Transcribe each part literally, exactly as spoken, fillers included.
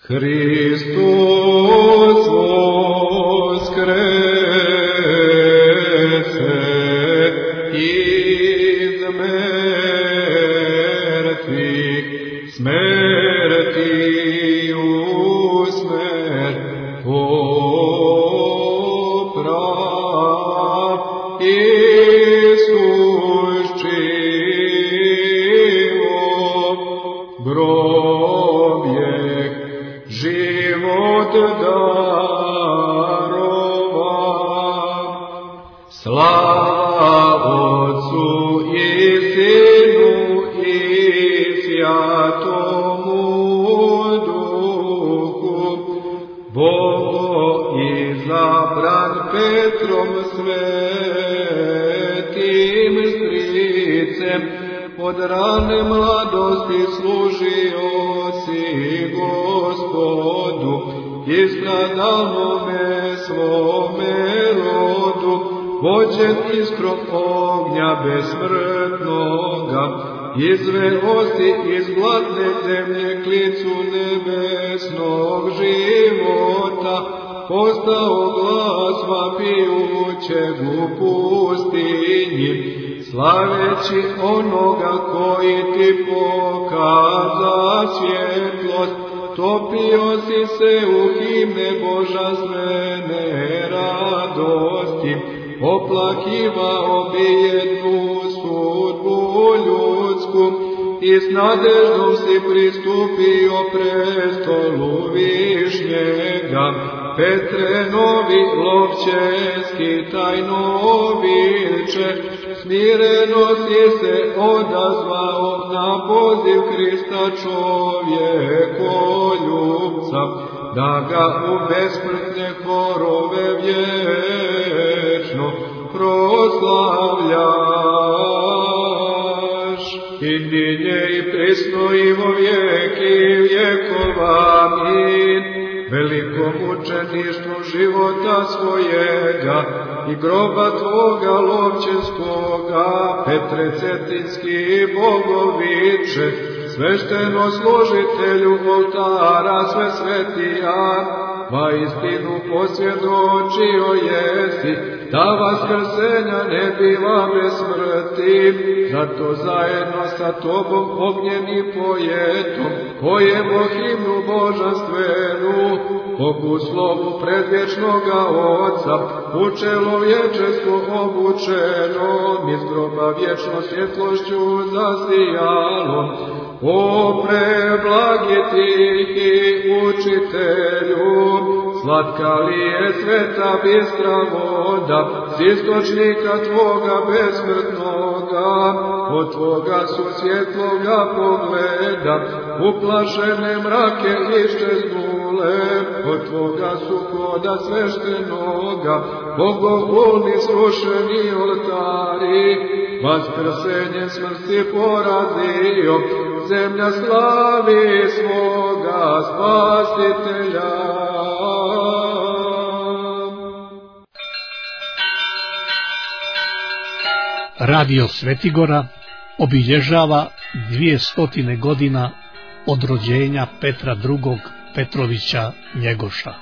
Hristos voskrese iz mrtvih, smrti u smrt poprav. Isus život grobjeh, život darovan. Slava Otcu i Sinu i Svjatomu Duhu, Bogo izabran Petrom svetim stricem, od rane mladosti služio si Gospodu, istradalnome svome rodu, vođen iskrom ognja besmrtnoga, izveo si iz blatne zemlje klicu nebesnog života, postao glas vapijućeg u pustinji, slaveći onoga koji ti pokaza svjetlost. Topio si se u himne božanstvene radosti, oplakivao bijednu sudbu ljudsku i s nadeždom si pristupio prestolu višnjega. Petre, novi lovče, skitajno vilče, smireno si se odazvao na poziv Krista čovjekoljubca, da ga u besmrtne horove vječno proslavljaš. I ninje i prisno i vo vijeki vjekova. Amin. Velikom mučeništvu života svojega i groba tvoga lovčeskoga, Petre Cetinski Bogoviče, svešteno služitelju oltara sve svetija, va istinu posvjedočio jesi, da vaskrsenja ne biva bez smrti, zato zajedno sa tobom ognjeni pojetom, pojemo himnu božanstvenu, Bogu slovu predvječnoga Oca, u čelo vječestvo obučeno, iz groba vječno svjetlošću zasijalo. O preblagi tihi učitelju, slatka li je sveta bistra voda, s istočnika tvoga besmrtnoga, od tvoga su svjetloga pogleda, uplašene mrake iščeznule, od tvoga su hoda sveštenoga, bogohulni srušeni oltari, vaskrsenje smrti porazio, zemlja slavi svoga Spasitelja. Radio Svetigora obilježava dvijestotine godina od rođenja Petra drugog Petrovića Njegoša.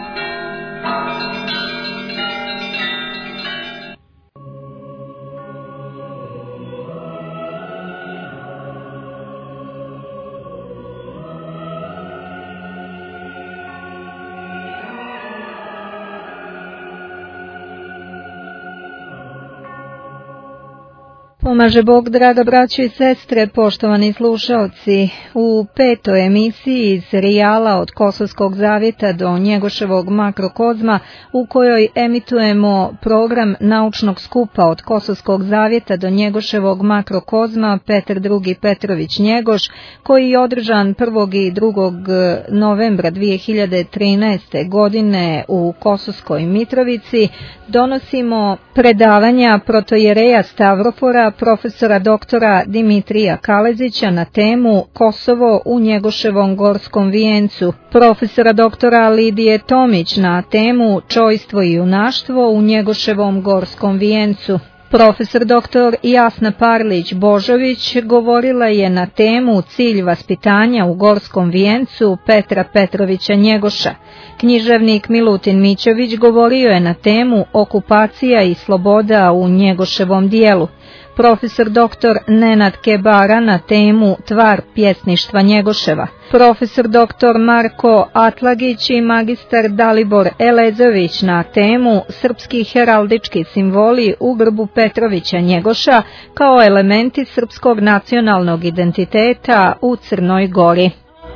Pomaže Bog, draga braćo i sestre, poštovani slušaoci, u petoj emisiji iz serijala Od Kosovskog zavjeta do Njegoševog makrokozma, u kojoj emitujemo program naučnog skupa Od Kosovskog zavjeta do Njegoševog makrokozma Petar drugi Petrović Njegoš, koji je održan prvog i drugog novembra dvije hiljade trinaeste. godine u Kosovskoj Mitrovici, donosimo predavanja protojereja Stavrofora, profesora doktora Dimitrija Kalezića na temu Kosovo u Njegoševom gorskom vijencu, profesora doktora Lidije Tomić na temu Čojstvo i junaštvo u Njegoševom gorskom vijencu, Profesor doktor Jasna Parlić-Božović govorila je na temu Cilj vaspitanja u Gorskom vijencu Petra Petrovića Njegoša. Književnik Milutin Mićović govorio je na temu Okupacija i sloboda u Njegoševom dijelu. Profesor doktor Nenad Kebara na temu Tvar pjesništva Njegoševa. Profesor doktor Marko Atlagić i magistar Dalibor Elezović na temu Srpski heraldički simboli u grbu Petrovića Njegoša kao elementi srpskog nacionalnog identiteta u Crnoj Gori.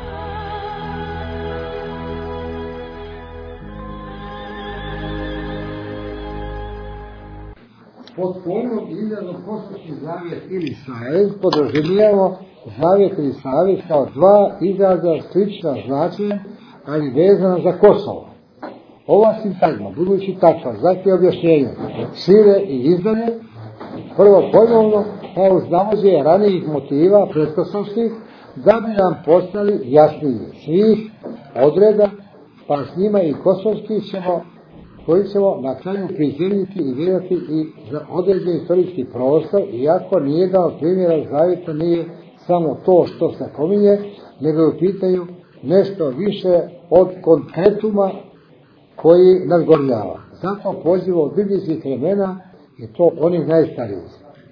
Pod pojmom izrazom Kosovski zavjet ili savez podrazumijevamo zavjet ili savez kao dva izraza slična značenja, ali vezana za Kosovo. Ova sintagma, budući tačna, zahtjeva objašnjenje, šire i izdanje, prvo pojmovno, pa uz navođenje ranijih motiva pretpostavskih, da bi nam postali jasniji svih odreda, pa s njima i kosovski ćemo koji ćemo na kraju prizemljiti i gledati i za određen istorijski prostor, iako nijedan od primjera zavjeta nije samo to što se pominje, nego je u pitanju nešto više od konkretuma koji nadgorljava. Zato poziv od biblijskih vremena je to onih najstarijih.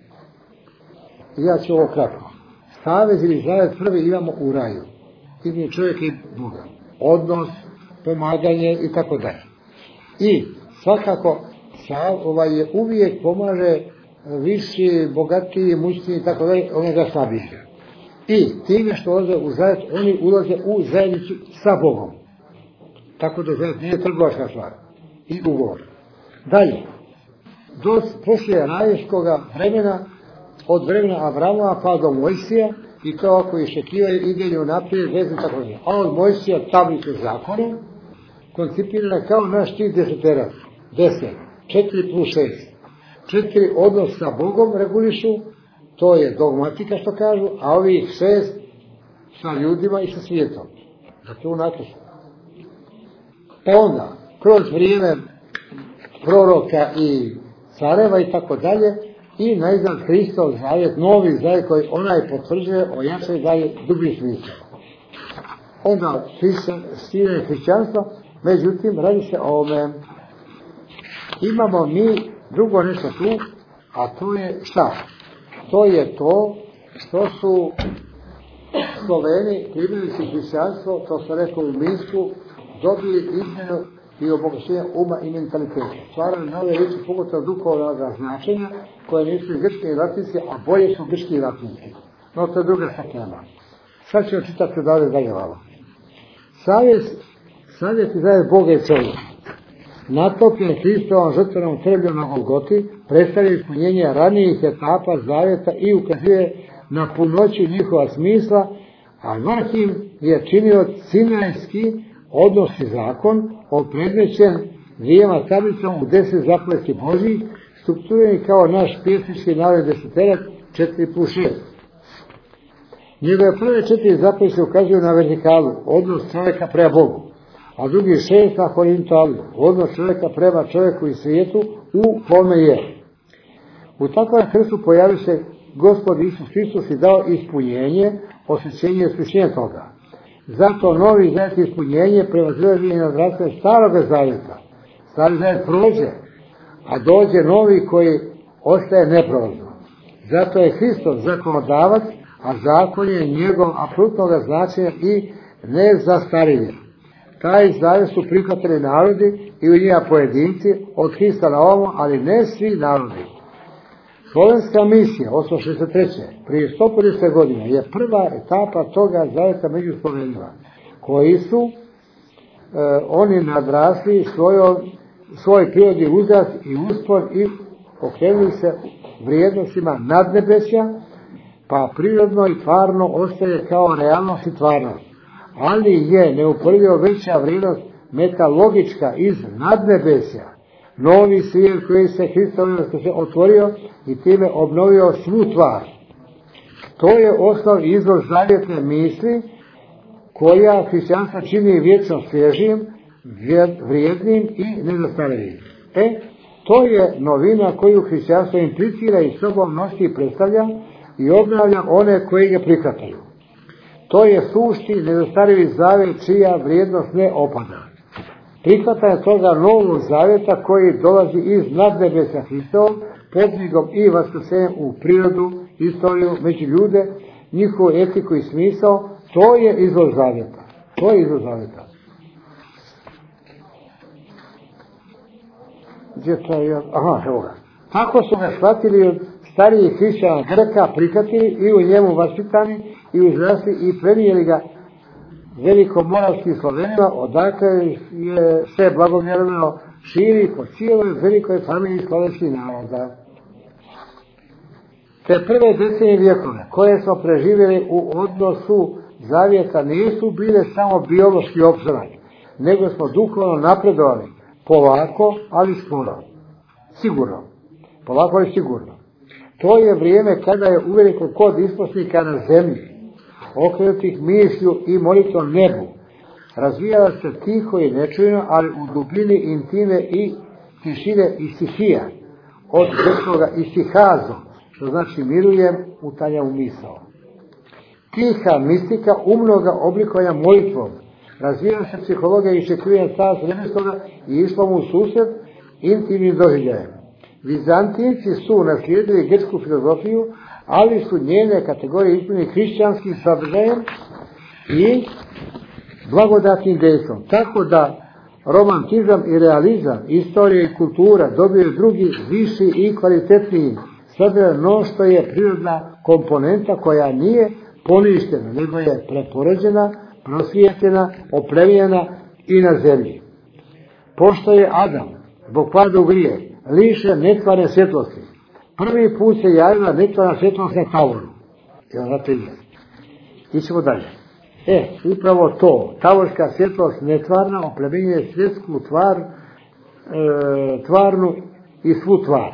I ja ću ovo kratko. Savez ili zavjet prvi imamo u raju. Između čovjeka i Boga. Odnos, pomaganje i tako dalje. I svakako ovaj je uvijek pomaže viši, bogatiji, mućniji i tako dalje, onoga slabije. I time što ulaze u zajednicu, oni ulaze u zajednicu sa Bogom. Tako da zajednica nije trgovačka stvar. I ugovor. Dalje. Do, poslije rajevskoga vremena, od vremena Avramova pa do Mojsija, i to ako iščekivaju idenju naprijed, vezno tako dalje. A od Mojsija tablice zakona, koncipirana kao naš tih deseterac. Deset. Četiri plus šest. Četiri odnos sa Bogom regulišu, to je dogmatika što kažu, a ovih šest sa ljudima i sa svijetom. Dakle, u napisu. Pa onda, kroz vrijeme proroka i careva i tako dalje, i najzad Hristov zavjet, novi zavjet koji onaj potvrđuje, ojačaj daje dublji smisao. Onda stine hrišćanstvo, međutim, radi se o ome. Imamo mi drugo nešto tu, a to je šta? To je to što su Sloveni, primajući hrišćanstvo, to se rekao u Minsku, dobili izmjenu i obogaćenje uma i mentaliteta. Stvarali nove riječi, pogotovo duhovnog značenja, koje nisu grčki i latinski, a bolje su grčki i latinski. No, to je druga sakljama. Sad ćemo čitati dalje dalje valo. Savjet, savjet i zavjet Boga i čovjeka. Natopljen Hristovom žrtvenom krvljom na Golgoti predstavlja ispunjenje ranijih etapa zavjeta i ukazuje na punoću njihova smisla, a vrhim je činio sinajski odnosni zakon opredmećen dvijema tablicom u deset zapovesti Božjih, strukturani kao naš pjesnički narod deseterac četiri plus šest. Njegove prve četiri zapovesti ukazuju na vertikalu, odnos čovjeka prema Bogu, a drugi šest na horizontalu, odnos čovjeka prema čovjeku i svijetu u kome je. U takvom krstu pojavio se Gospod Isus Hristos i dao ispunjenje, osjećenje i iskušenje toga. Zato novi zavjet ispunjenje prevazilazi na zdravstvene staroga zavjeta. Stari zavjet prođe, a dođe novi koji ostaje neprolazno. Zato je Hristos zakonodavac, a zakon je njegov apsolutnog značenja i nezastarivljen. Taj zavjet su prihvatili narodi i u njima pojedinci od Hrista na ovom, ali ne svi narodi. Slovenska misija, osamsto šezdeset treće prije sto pedeset godina, je prva etapa toga zavjeta među Slovenima, koji su e, oni nadrasli svojom, svoj prirodni uzrast i uspon i okrenuli se vrijednostima nadnebesja, pa prirodno i tvarno ostaje kao realnost i tvarnost. Ali je neuporedivo veća vrijednost metalogička iz nadnebesja, novi svijet koji se Hristovim se otvorio i time obnovio svu tvar. To je osnov i izvor zavjetne misli koja hrišćanstva čini vječno svježim, vrijednim i nezastarivim. E, To je novina koju hrišćanstvo implicira i sobom nosi i predstavlja i obnavlja one koji ga prihvataju. To je sušti, nezastarivi zavet čija vrijednost ne opada. Prihvatanje toga novog zaveta koji dolazi iz nadnebesa Hristovom, podvigom i vaskrsenjem u prirodu, istoriju, među ljude, njihovu etiku i smisao, to je izvor zaveta. To je izvor zaveta. Gdje to je? Aha, evo ga. Tako su ga shvatili od starijih hrišćana Grka, prihvatili i u njemu vaspitani i uzrasli i prenijeli ga velikom moralskim Slovenima, odakle je sve blagovjerno širi po cijeloj velikoj familiji slovenskih naroda. Te prve decenije vjekove koje smo preživjeli u odnosu zavjeta nisu bile samo biološki opstanak, nego smo duhovno napredovali, polako, ali sporo. Sigurno. Polako, ali sigurno. To je vrijeme kada je uveliko kod isposnika na zemlji, okrenutih mišlju i molitvom nebu, razvijala se tiho i nečujno, ali u dubini intime i tišine i stihija, od grčkoga istihazo, što znači mirujem, utanja u misao. Tiha mistika umnoga oblikovanja molitvom, razvijala se psihologija i iščekivanja Carstva nebeskoga i išla mu u susret intimnim doživljajem. Vizantijci su naslijedili grčku filozofiju, ali su njene kategorije ispunili hrišćanskim sadržajem i blagodatnim dejstvom. Tako da romantizam i realizam, istorija i kultura dobiju drugi, viši i kvalitetniji sadržaj, no što je prirodna komponenta koja nije poništena, nego je preporođena, prosvijetljena, opremljena i na zemlji. Pošto je Adam, zbog pada u grijeh, lišen netvarne svjetlosti, prvi put se javila netvarna svjetlost na Tavoru. Evo, znate li? Ićemo dalje. E, upravo to, tavorska svjetlost netvarna oplemenjuje svjetsku tvar, e, tvarnu i svu tvar.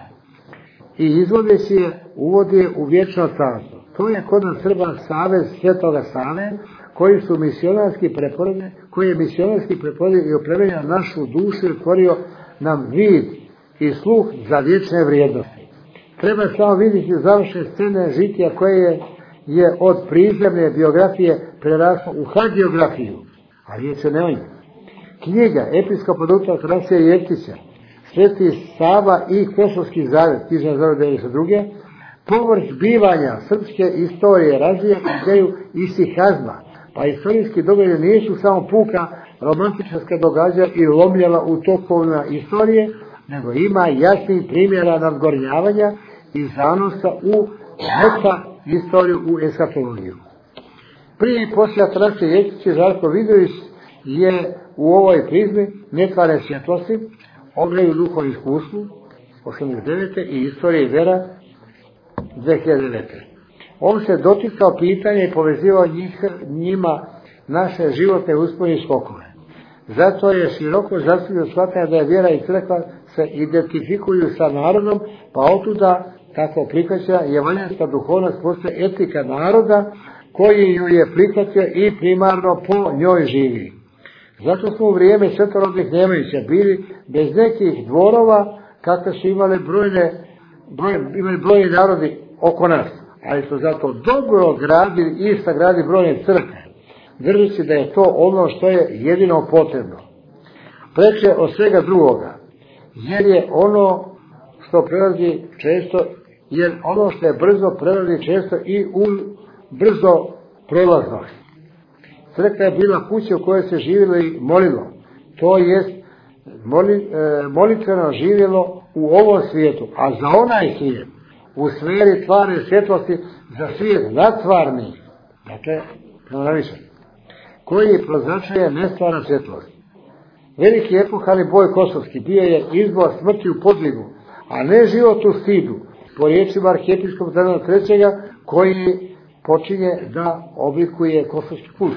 I izvodeći je, uvodi je u vječno carstvo. To je kod nas Srba savez Svetoga Save, koji su misionarski preporodni, koji je misionarski preporodni i oplemenio našu dušu i otvorio nam vid i sluh za vječne vrijednosti. Treba samo vidjeti završne scene žitija koje je, je od prizemne biografije preraslo u hagiografiju, a riječ je ne o njoj. Knjiga Episkopa doktora Tarasija Jeftića, Sveti Sava i Kosovski zavet, knjižna zavet devedeset druge. Povrh bivanja srpske istorije razvija ideju istihazma, pa istorijski događaji nisu samo puka romantičarska događaja i lomljala u tokovima istorije, nego ima jasnih primjera nadgornjavanja i zanosa u meta istoriju u eskatologiju. Prije i poslije Tarasija Jeftića Žarko Vidović je u ovoj prizmi netvarne svjetlosti, ogledu duhovnom iskustvu osamdeset devete i istorije vera dve hiljade devete. On se dotikao pitanja i povezivao njih, njima naše životne uspone i skokove. Zato je široko zastupio shvatanje da je vjera i crkva se identifikuju sa narodom, pa otuda tako prihvaća evanđelska duhovnost postaje etika naroda koji ju je prihvatio i primarno po njoj živi. Zato smo u vrijeme svetorodnih Nemanjića bili bez nekih dvorova kakve su imali brojne, broj, imali brojni narodi oko nas, ali su zato dobro gradili i sagradili brojne crkve, držeći da je to ono što je jedino potrebno. Preče od svega drugoga, jer je ono što prelazi često, jer ono što je brzo prelazi često i u brzo prolaznost. Crkva je bila kuća u kojoj se živjelo i molilo, to jest moli, e, molitveno živjelo u ovom svijetu, a za onaj svijet, u sferi tvarne svjetlosti, za svijet natvarni, dakle, pronavišen, koji proznačuje nestvarna svjetlost. Veliki epohalni boj kosovski bio je izbor smrti u podvigu, a ne život u stidu, po riječima arhijepiskopa Dana trećega, koji počinje da oblikuje kosovski kult.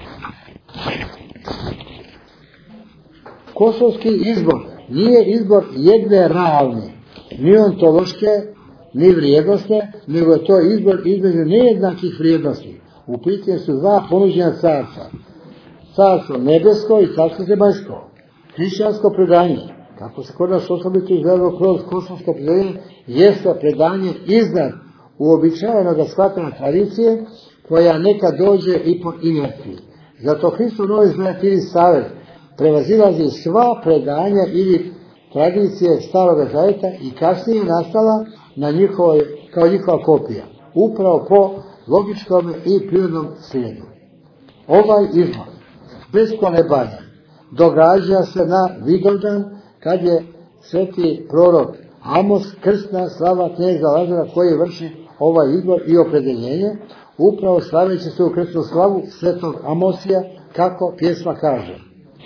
Kosovski izbor nije izbor jedne realne, ni ontološke, ni vrijednostne, nego je to izbor između nejednakih vrijednosti. U pitanju su dva ponuđena carstva. Carstvo nebesko i carstvo zemaljsko. Hrišćansko predanje, kako se kod nas osobito izgledalo kroz kosovsko predanje, jeste predanje iznad uobičajenog shvatanja tradicije, koja neka dođe i po inerciji. Zato Hristov Novi Zavjet ili Savet prevazilazi sva predanja ili tradicije Starog Zavjeta i kasnije nastala na njihovoj, kao njihova kopija, upravo po logičkom i prirodnom slijedu. Ovaj izbor, bez kolebanja, događa se na Vidovdan, kad je sveti prorok Amos, krstna slava kneza Lazara, koji vrši ovaj izbor i opredeljenje, upravo slaveći se u krstnu slavu svetog Amosija, kako pjesma kaže.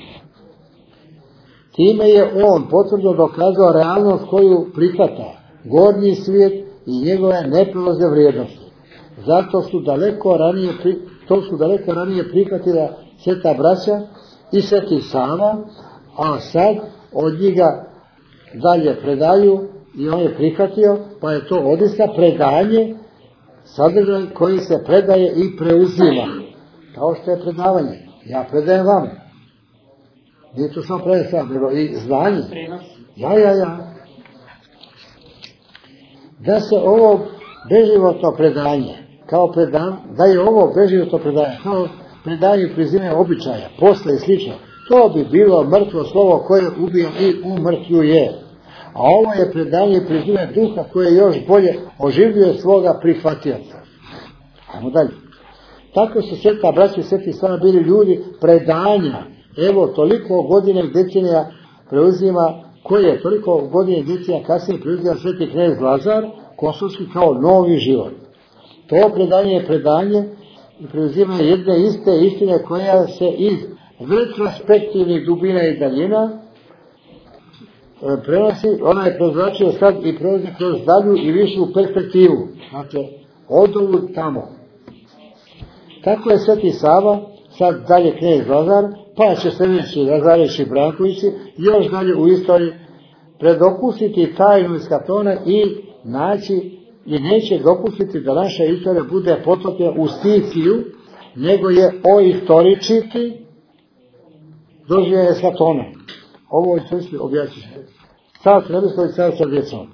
Time je on potvrdno dokazao realnost koju prihvata gornji svijet i njegove neprolazne vrijednosti. Zato su daleko ranije, to su daleko ranije prihvatila sveta braća i sveti Sava, a sad od njega dalje predaju i on je prihvatio, pa je to odista predanje, sadržaj koji se predaje i preuzima. Kao što je predavanje. Ja predajem vam. Nije to samo predaje sam, nego i znanje. Ja, ja, ja. Da se ovo beživotno predanje, kao predan, da je ovo beživotno predanje, kao predanje prizime običaja, posle i slično, to bi bilo mrtvo slovo koje ubija i umrtvljuje. A ovo je predanje prizime duha koje još bolje oživljuje svoga prihvatioca. Ajmo dalje. Tako su sveta braća i sveti stvarno bili ljudi predanja. Evo, toliko godina i decenija preuzima, koje je toliko godina i decenija kasnije preuzima sveti knez Lazar, kosovski, kao novi život. To predanje je predanje i preuzima jedne iste istine koja se iz retrospektivnih dubina i daljina prenosi, ona je prozračio sad i prolazi kroz dalju i višu perspektivu. Dakle, odolu tamo. Tako je sveti Sava, sad dalje knez Lazar, pa će sljedeći Lazarević Brankovići još dalje u istoriji predokusiti tajnu iz Katona i naći i neće dopustiti da naša istorija bude potopljena u sticiju, nego je oistoričiti doživljenje Katona. Ovo je sve objasniš. Sad se ne bi stoji sad sa djecom.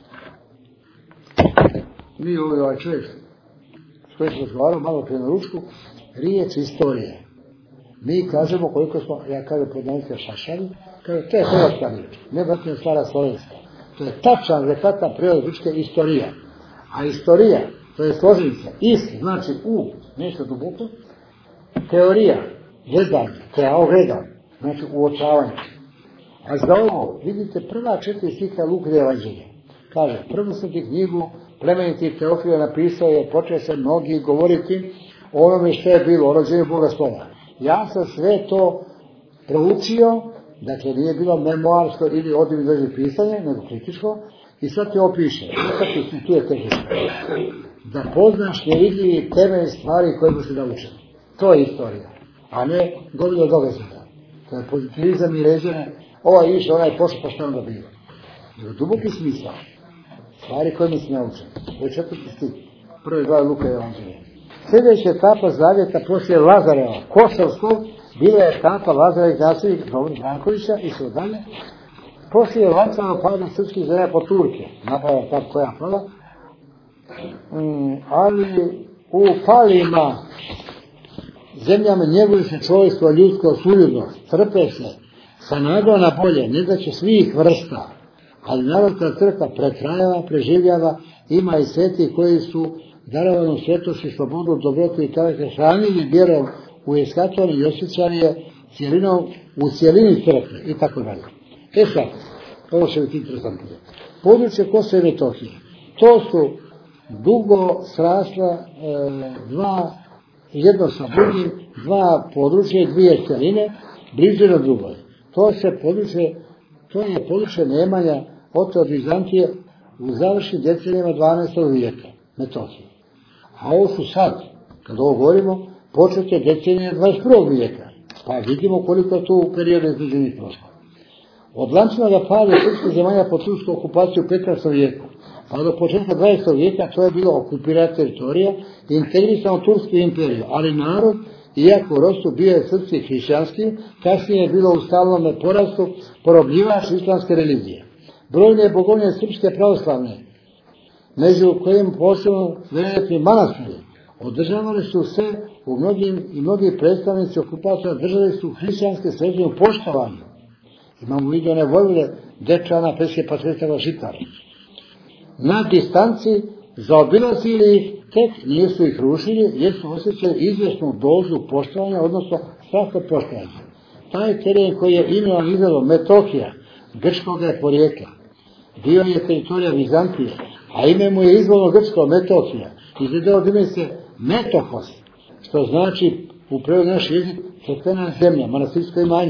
Mi ovaj, ovaj čovjek s kojim smo razgovarali malo prije na ručku, riječ istorije. Mi kažemo koliko smo, ja kažem podnanika šašari, kaže, to je hrvatska riječ, ne vrtnija stara slovenska. To je tačan, rekatan prijevod ručke istorija. A istorija, to je složenica, is, znači u, nešto duboko, teorija, gledanje, teao gledanje, znači uočavanje. A za ovo, vidite, prva četiri stiha Luka Evanđelja. Kaže, prvu sam ti knjigu plemeniti Teofila napisao je, počeo se mnogi govoriti o onome što je bilo, o rođenju Boga slova. Ja sam sve to proučio, dakle nije bilo memoarsko ili odivno dođe pisanje, nego kritičko, i sad ti opiše, sad ti tu je tehničko, da poznaš nevidljivi temelj stvari kojima se da učiti. To je istorija, a ne govino događaja. To je pozitivizam i ređene, ovaj više, onaj pošao pa šta onda bilo. Nego duboki smisao, stvari kojima se naučeni. To je četvrti stih, prve dva Luka Evanđelja. Sljedeća etapa zavjeta poslije Lazareva, Kosovskog, bila je etapa Lazara i Nasilika Brankovića i sve dalje. Poslije lancano pada srpskih zemlja po Turke, naprava tako koja pala, mm, ali u palima zemljama njeguje se čovjekstvo, ljudsko, suljudnost, trpe se, sa nadom na bolje, ne da će svih vrsta, ali narodna crkva pretrajava, preživljava, ima i sveti koji su darovanu svetosti, slobodu, dobrotu i karakter hranili vjerom u eskaton i osjećali je cijelinom, u cijelini crkve i tako dalje. E sad, ovo će biti interesantno. Područje Kosova i Metohije, to su dugo srasla e, dva, jedno sa drugim, dva područja i dvije celine, bliže na drugoj. To se područje, to je područje nemanja od Bizantije u završnim decenijama dvanaestog vijeka, Metohije. A ovo su sad, kad ovo govorimo, počete decenije dvadeset prvog vijeka. Pa vidimo koliko je tu perioda između njih prošlo. Od lančanoga pada srpskih zemalja pod tursku okupaciju u petnaestom vijeku, pa do početka dvadesetog vijeka to je bilo okupirana teritorija i integrisano Tursku imperiju, ali narod iako u rostu bio je srpski hrišćanski, kasnije je bilo u stalnom porastu porobljivač islamske religije. Brojne bogovine srpske pravoslavne, među kojim posebno velični manastiri, održavali su se u mnogim i mnogi predstavnici okupatora držali su hrišćanske svetinje u poštovanju. Imamo vidio one vojvode Dečana, Peske, Patretava, Žitara. Na distanci zaobilazili ih, tek nisu ih rušili, jer su osjećali izvjesnu dozu poštovanja, odnosno svako poštovanje. Taj teren koji je imenovan izradom Metohija, grčkog je porijekla, bio je teritorija Vizantije, a ime mu je izvorno grčko Metohija. Izgledao od ime se Metohos, što znači u prevodu naš jezik crkvena zemlja, manastirsko imanje.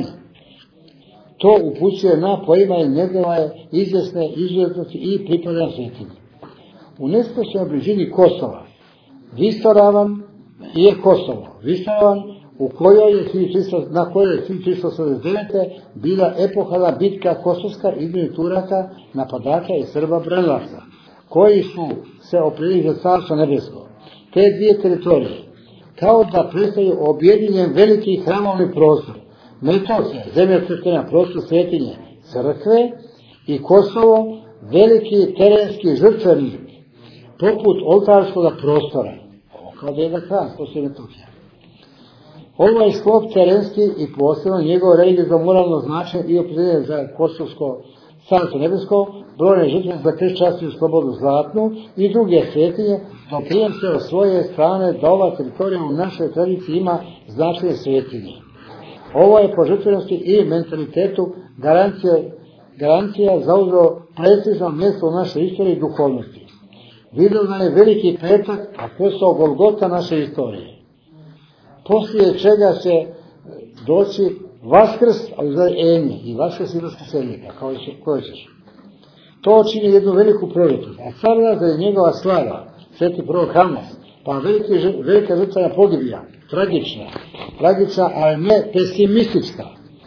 To upućuje na poimanje njegove izvjesne izuzetnosti i pripadanja svetinje. U nesposobnoj blizini Kosova, visoravan je Kosovo, visoravan u kojoj je na kojoj je hiljadu tristo osamdeset devete. bila epohalna bitka kosovska između Turaka, napadača i Srba branilaca, koji su se opredijelili za carstvo nebesko. Te dvije teritorije, kao da predstavljaju objedinjen veliki hramovni prostor, Metohija, zemlja crkvena, prostor svetinje, crkve, i Kosovo, veliki terenski žrtvenik, poput oltarskog prostora. Ovo kao da je jedan hram, Kosovo i Metohija. Ovaj sklop terenski i posebno njegov religijsko moralno značaj i opredjeljen za kosovsko carstvo nebesko, brojne žrtve za kršćanstvo, slobodu zlatnu i druge svetinje, doprinose od svoje strane da ova teritorija u našoj tradiciji ima značajne svetinje. Ovo je po žrtvenosti i mentalitetu garancija, garancija zauzeo precizno mjesto u našoj istoriji i duhovnosti. Vidovdan je veliki petak, a Kosovo Golgota naše istorije. Poslije čega će doći Vaskrs, ali za Enje, i Vaskrs i Vaskrsenjika, kao koje ćeš. To čini jednu veliku proročnost, a car da je njegova slava, sveti prorok Hamos, pa veliki, velika žrtvena pogibija, tragična, tragična, ali ne pesimistička.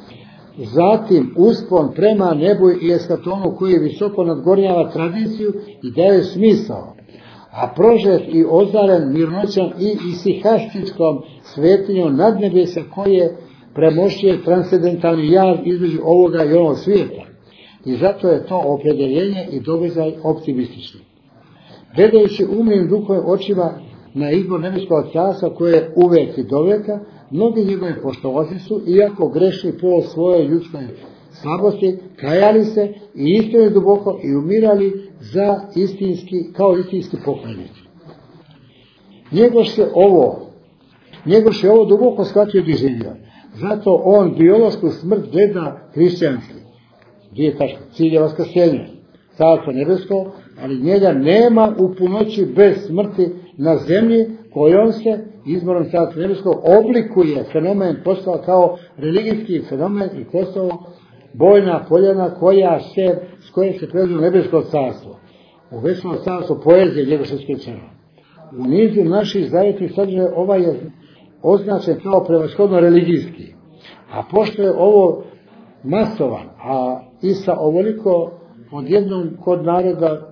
Zatim uspon prema nebu i eskatonu koji visoko nadgornjava tradiciju i daje smisao, a prožet i ozaren mirnoćan i isihastičkom svetinjom nadnebesa koje premošćuje transcendentalni jaz između ovoga i onog svijeta. I zato je to opredjeljenje i događaj optimistični. Gledajući umnim duhovim očima na izbor nebeskog carstva koje je uvek i doveka, mnogi njegovi poštovani su, iako grešni po svojoj ljudskoj slabosti, kajali se i istinili duboko i umirali za istinski, kao istinski pokojnici. Njegoš je ovo, njegoš je ovo duboko shvatio i živio. Zato on biološku smrt gleda hrišćanski. Dvije tačke, cilj je vaskrsenje, carstvo nebesko, ali njega nema u punoći bez smrti na zemlji kojom se izborom carstva nebeskog oblikuje fenomen postava kao religijski fenomen i Kosovo bojna poljana koja se, s koje se preuzme nebesko carstvo. U večno carstvo poezije njegov se skričeno. U nizu naših zajetnih sadržaja ovaj je označen kao prevashodno religijski. A pošto je ovo masovan, a i sa ovoliko odjednom kod naroda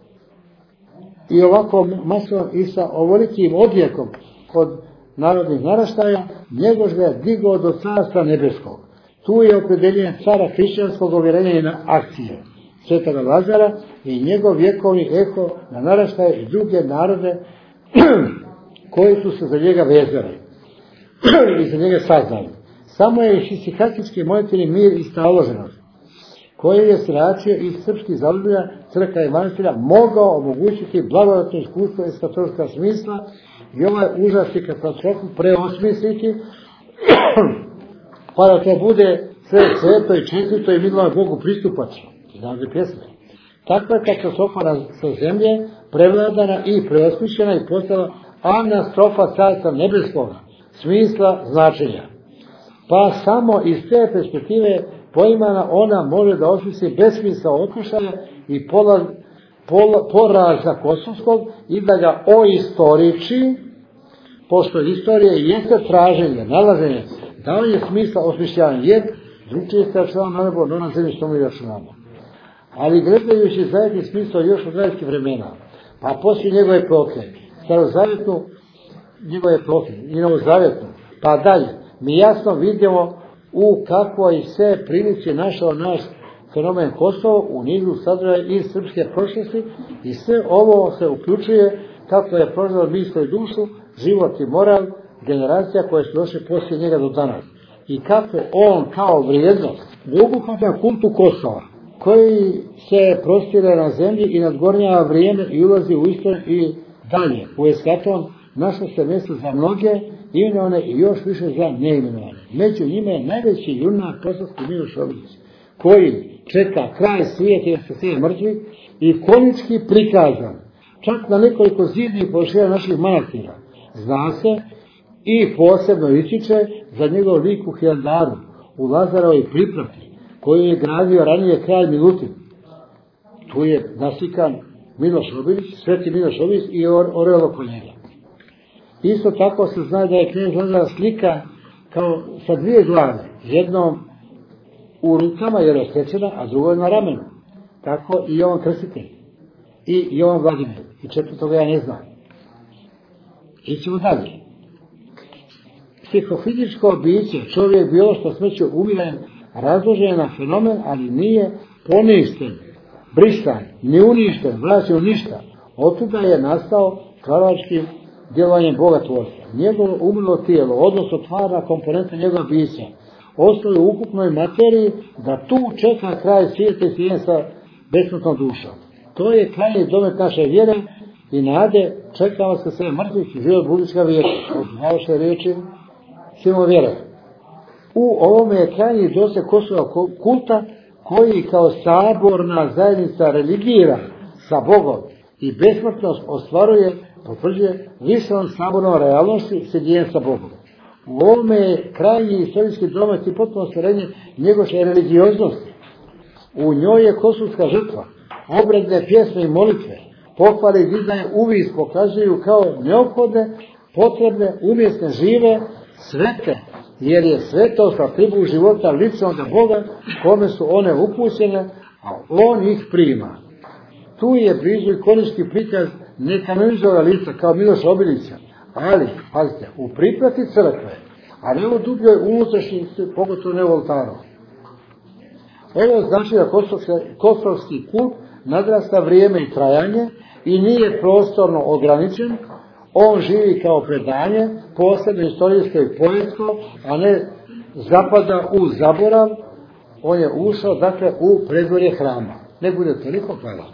i ovako masovan i sa ovolikim odjekom kod narodnih naraštaja, njegož ga je digao do carstva nebeskog. Tu je opredeljen cara hrišćanskog uvjerenja i na akcije Svetoga Lazara i njegov vjekovni eho na naraštaje i druge narode koji su se za njega vezali i za njega saznali. Samo je isihatički molitevni mir i staloženost, koji je sračio iz srpskih zalublja, crkva i manastira, mogao omogućiti blagodatno iskustvo eskatološka smisla i ovaj užas i katastrofu preosmisliti, pa da to bude sve sveto i čestito i milano Bogu pristupačno. Znam za pjesme. Takva katastrofa sa zemlje prevladana i preosmišljena i postala anastrofa carstva nebeskoga, smisla značenja. Pa samo iz te perspektive poimana ona može da osmisli besmisao otkušaja i pola, pola, poraza kosovskog i da ga oistoriči, pošto istorija jeste traženje, nalaženje, davanje smisla osmišljavanja, jer drugčije se računamo na nebo, no na zemlji što mi računamo. Ali gledajući zajedni smisao još od zajedskih vremena, pa poslije njegove epohe, starozavjetnu, njegove epohe i novozavjetnu, Pa dalje, mi jasno vidimo u kakvoj se prilici našao naš fenomen Kosovo u nizu sadržaja iz srpske prošlosti i sve ovo se uključuje kako je proživao misao i dušu, život i moral generacija koje su došle poslije njega do danas. I kako on kao vrijednost obuhvata kultu Kosova, koji se prostire na zemlji i nadgornjava vrijeme i ulazi u istoriju i dalje. U eskaton našlo se mjesto za mnoge imenovane i još više za neimenovane. Među njima je najveći junak kosovski Miloš Obilić, koji čeka kraj svijeta jer se sve mrtvi i konički prikazan, čak na nekoliko zidnih površina naših manastira. Zna se i posebno ističe za njegov lik u Hilandaru, u Lazarovoj pripravci, koju je gradio ranije kralj Milutin. Tu je naslikan Miloš Obilić, sveti Miloš Obilić i orelo oko njega. Isto tako se zna da je knez Lazar slika kao sa dvije glave, jednom u rukama jer je stečena, a drugoj na ramenu. Tako i Jovan Krstitelj, i Jovan Vladimir, i četvrtoga ja ne znam. Ićemo dalje. Psihofizičko biće, čovjek biološko smeće umiren, razložen na fenomen, ali nije poništen, brisan, ne uništen, vraćao ništa. Otuda je nastao stvaralačkim djelovanjem Boga Tvorca. Njegovo umrlo tijelo, odnosno tvarna komponenta njegova bića, ostalo u ukupnoj materiji da tu čeka kraj svijeta i svijet sa besmrtnom dušom. To je krajnji domet naše vjere i nade, čekamo se sve mrtvih i život budućega vijeka. Od najviše riječi ćemo vjerati. U ovome je krajnji doseg Kosova kulta koji kao saborna zajednica religira sa Bogom i besmrtnost ostvaruje, potvrđuje višom sabornom realnosti sjedinjenja sa Bogom. U ovome je krajnji istorijski domet i potpuno stvarenje njegoše religioznosti. U njoj je kosovska žrtva, obredne pjesme i molitve, pohvale i dizanje uvis pokazuju kao neophodne, potrebne, umjesne, žive, svete, jer je svetost atribut života ličnog Boga kome su one upućene, a on ih prima. Tu je blizu i konički prikaz nekanonizova lica kao Miloša Obilića, ali, pazite, u priprati crkve, a ne u dubljoj unutrašnjici, pogotovo ne u oltaru. Ovo znači da kosovski kult nadrasta vrijeme i trajanje i nije prostorno ograničen. On živi kao predanje, posebno istorijsko i poetsko, a ne zapada u zaborav. On je ušao, dakle, u predvorje hrama. Ne bude toliko, hvala.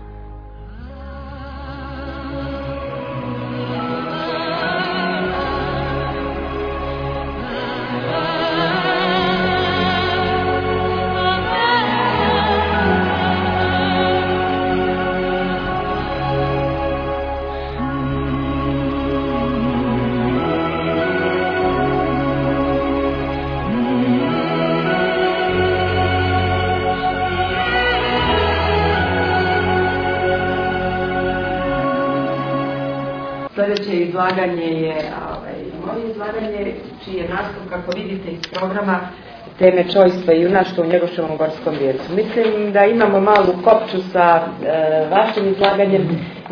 Sljedeće izlaganje je ovaj, moje izlaganje, čiji je naslov, kako vidite iz programa, teme čojstva i junaštva u Njegoševom gorskom vijencu. Mislim da imamo malu kopču sa e, vašim izlaganjem,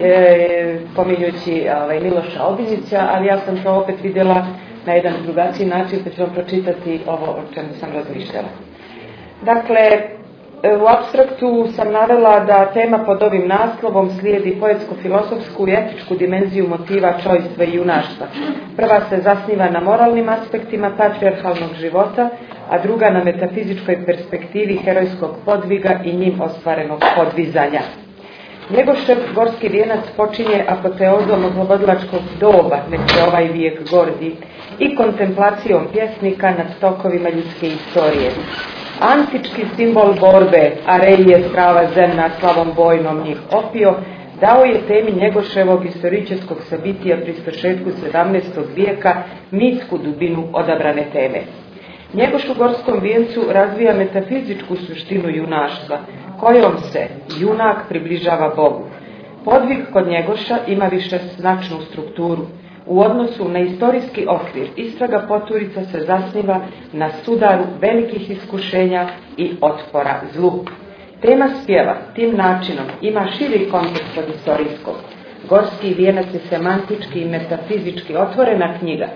e, pominjući ovaj, Miloša Obilića, ali ja sam to opet vidjela na jedan drugačiji način, pa ću vam pročitati ovo o čemu sam razmišljala. Dakle, u apstraktu sam navela da tema pod ovim naslovom slijedi poetsko-filosofsku i etičku dimenziju motiva čojstva i junaštva. Prva se zasniva na moralnim aspektima patrijarhalnog života, a druga na metafizičkoj perspektivi herojskog podviga i njim ostvarenog podvizanja. Njegošev gorski vijenac počinje apoteozom oslobodilačkog doba, nek se ovaj vijek gordi, i kontemplacijom pjesnika nad tokovima ljudske istorije. Antički simbol borbe, Arelije strava zemna slavom bojnom njih opio, dao je temi Njegoševog istoričeskog sabitija pri svršetku sedamnaestog vijeka mitsku dubinu odabrane teme. Njegoš u gorskom vijencu razvija metafizičku suštinu junaštva, kojom se junak približava Bogu. Podvig kod Njegoša ima više značnu strukturu. U odnosu na istorijski okvir, istraga poturica se zasniva na sudaru velikih iskušenja i otpora zlu. Tema spjeva tim načinom ima širi kontekst od istorijskog. Gorski vijenac je semantički i metafizički otvorena knjiga,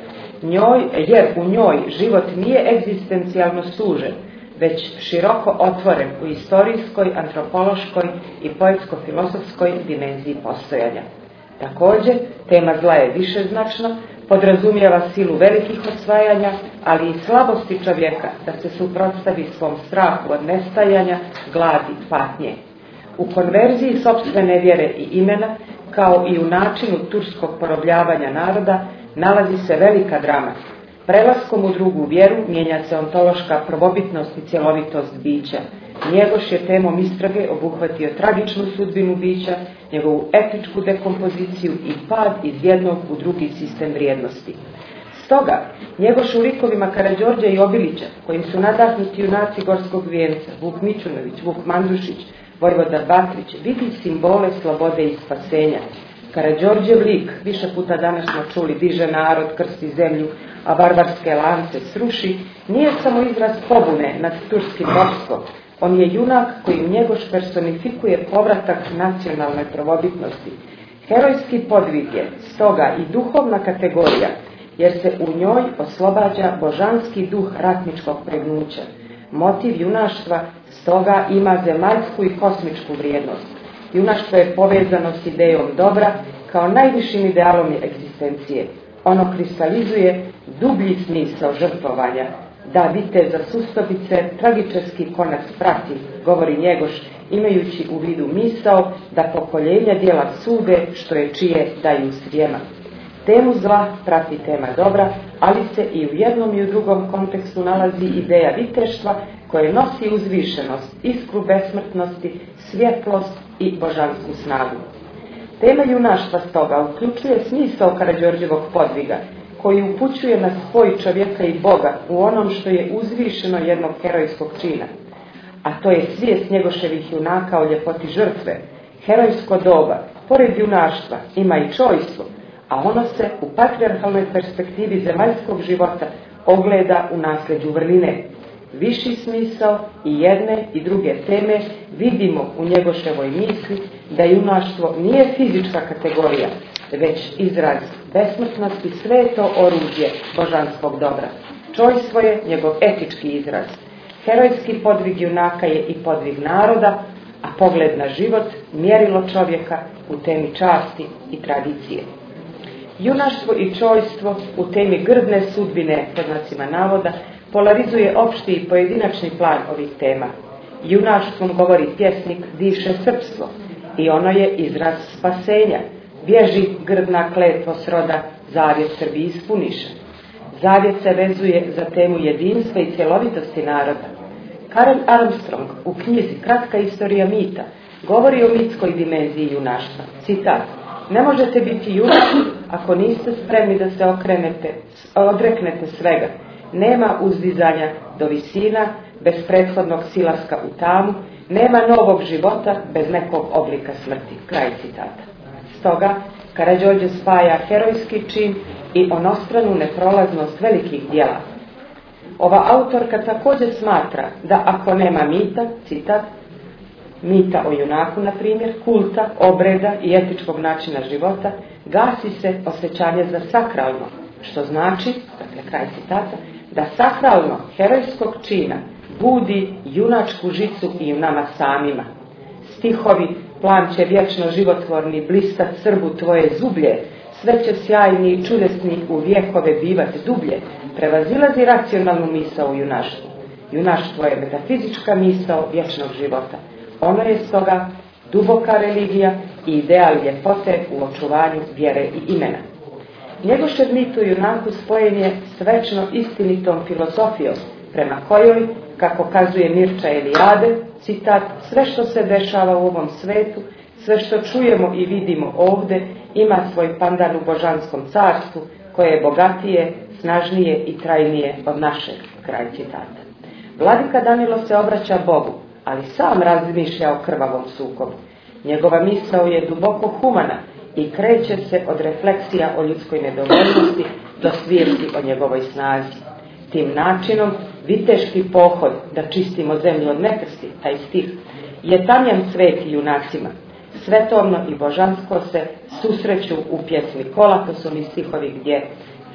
njoj, jer u njoj život nije egzistencijalno sužen, već široko otvoren u istorijskoj, antropološkoj i poetsko-filosofskoj dimenziji postojanja. Također, tema zla je višeznačna, podrazumijeva silu velikih osvajanja, ali i slabosti čovjeka da se suprotstavi svom strahu od nestajanja, gladi, patnje. U konverziji sopstvene vjere i imena, kao i u načinu turskog porobljavanja naroda, nalazi se velika drama. Prelaskom u drugu vjeru mijenja se ontološka prvobitnost i cjelovitost bića. Njegoš je temom istrage obuhvatio tragičnu sudbinu bića, njegovu etičku dekompoziciju i pad iz jednog u drugi sistem vrijednosti. Stoga, Njegoš u likovima Karađorđa i Obilića, kojim su nadahnuti junaci Gorskog vijenca, Vuk Mićunović, Vuk Mandušić, Vojvoda Batrić, vidi simbole slobode i spasenja. Karađorđev lik, više puta danas smo čuli, diže narod, krsti zemlju, a varvarske lance sruši, nije samo izraz pobune nad turskim ropstvom. On je junak koji Njegoš personifikuje povratak nacionalne prvobitnosti. Herojski podvig je stoga i duhovna kategorija, jer se u njoj oslobađa božanski duh ratničkog pregnuća. Motiv junaštva stoga ima zemaljsku i kosmičku vrijednost. Junaštvo je povezano s idejom dobra kao najvišim idealom egzistencije. Ono kristalizuje dublji smisao žrtvovanja. Da viteza Sustovice tragičarski konac prati, govori Njegoš, imajući u vidu misao da pokoljenja djela sude što je čije daju svijema. Temu zla prati tema dobra, ali se i u jednom i u drugom kontekstu nalazi ideja viteštva koje nosi uzvišenost, iskru besmrtnosti, svjetlost i božansku snagu. Tema junaštva stoga uključuje smisao Karađorđevog podviga, koji upućuje na spoj čovjeka i Boga u onom što je uzvišeno jednog herojskog čina. A to je svijest Njegoševih junaka o ljepoti žrtve. Herojsko doba, pored junaštva, ima i čojstvo, a ono se u patrijarhalnoj perspektivi zemaljskog života ogleda u nasljeđu vrline. Viši smisao i jedne i druge teme vidimo u Njegoševoj misli da junaštvo nije fizička kategorija, već izraz besmrtnosti, sveto oružje božanskog dobra. Čojstvo je njegov etički izraz. Herojski podvig junaka je i podvig naroda, a pogled na život mjerilo čovjeka u temi časti i tradicije. Junaštvo i čojstvo u temi grdne sudbine, pod znacima navoda, polarizuje opšti i pojedinačni plan ovih tema. Junaštvom, govori pjesnik, diše srpstvo i ono je izraz spasenja. Bježi grdna kletvo sroda, zavjet Srbiji ispuniše. Zavjet se vezuje za temu jedinstva i cjelovitosti naroda. Karel Armstrong u knjizi Kratka istorija mita govori o mitskoj dimenziji junaštva. Citat: ne možete biti junak ako niste spremni da se okrenete, odreknete svega. Nema uzdizanja do visina bez prethodnog silaska u tamu, nema novog života bez nekog oblika smrti. Kraj citata. Stoga, Karađorđe spaja herojski čin i onostranu neprolaznost velikih djela. Ova autorka također smatra da ako nema mita, citat, mita o junaku, na primjer, kulta, obreda i etičkog načina života, gasi se osjećanje za sakralno, što znači, dakle kraj citata, da sakralno herojskog čina budi junačku žicu i u nama samima. Stihovi: plan će vječno životvorni blistat Srbu tvoje zublje, sve će sjajni i čudesni u vjekove bivati dublje, prevazilazi racionalnu misao u junaštvu. Junaštvo je metafizička misao vječnog života. Ono je stoga duboka religija i ideal ljepote u očuvanju vjere i imena. Njegošev mit u junaku spojen je s večno istinitom filozofijom, prema kojoj, kako kazuje Mirča Elijade, citat, sve što se dešava u ovom svetu, sve što čujemo i vidimo ovdje, ima svoj pandan u božanskom carstvu, koje je bogatije, snažnije i trajnije od našeg. Kraj citata. Vladika Danilo se obraća Bogu, ali sam razmišlja o krvavom sukobu. Njegova misao je duboko humana i kreće se od refleksija o ljudskoj nedovoljnosti do svijesti o njegovoj snazi. Tim načinom viteški pohod da čistimo zemlju od nekrsti, taj stih, je tamjan sveti junacima. Svetovno i božansko se susreću u pjesmi Kola, to su mi stihovi gdje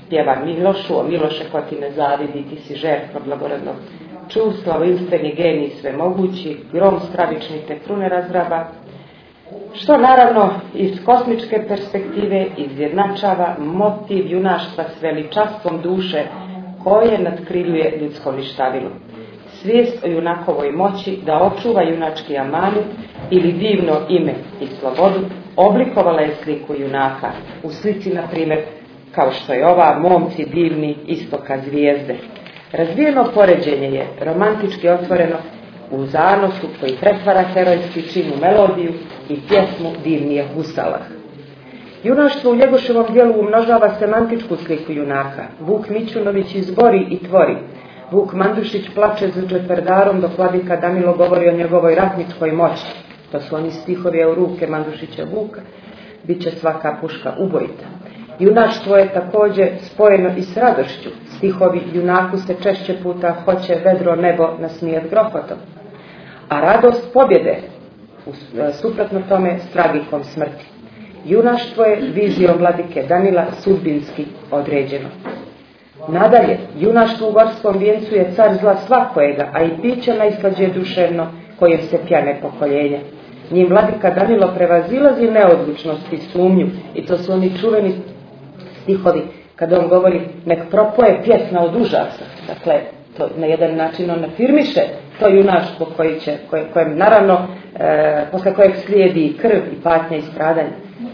pjeva Milošu, o Miloše ko ti ne zavidi, ti si žertva blagorodnog čuvstva, linstveni genij svemogući, grom stravični te trune razraba, što naravno iz kosmičke perspektive izjednačava motiv junaštva s veličastvom duše koje nadkriljuje ljudskom ništavilu. Svijest o junakovoj moći da očuva junački amanet ili divno ime i slobodu oblikovala je sliku junaka u slici, na primjer, kao što je ova Momci divni istoka zvijezde. Razvijeno poređenje je romantički otvoreno u zanosu koji pretvara herojski čin u melodiju i pjesmu divnije Husalah. Junaštvo u Njegoševom djelu umnožava semantičku sliku junaka. Vuk Mićunović izbori i tvori. Vuk Mandušić plače za Džeferdarom dok vladika Danilo govori o njegovoj ratničkoj moći. To su oni stihovi u ruke Mandušića Vuka. Biće svaka puška ubojita. Junaštvo je također spojeno i s radošću. Stihovi junaku se češće puta hoće vedro nebo nasmijet grohotom. A radost pobjede, suprotno tome, s tragikom smrti. Junaštvo je vizijom vladike Danila sudbinski određeno. Nadalje, junaštvo u Gorskom vijencu je car zla svakojega, a i piće najslađe duševno kojem se pjane pokoljenja. Njim vladika Danilo prevazilazi neodlučnost i sumnju, i to su oni čuveni stihovi kada on govori nek propoje pjesma od užasa. Dakle, to na jedan način on afirmiše to junaštvo koji će, koje, kojem naravno e, posle kojeg slijedi i krv i patnja i stradanje.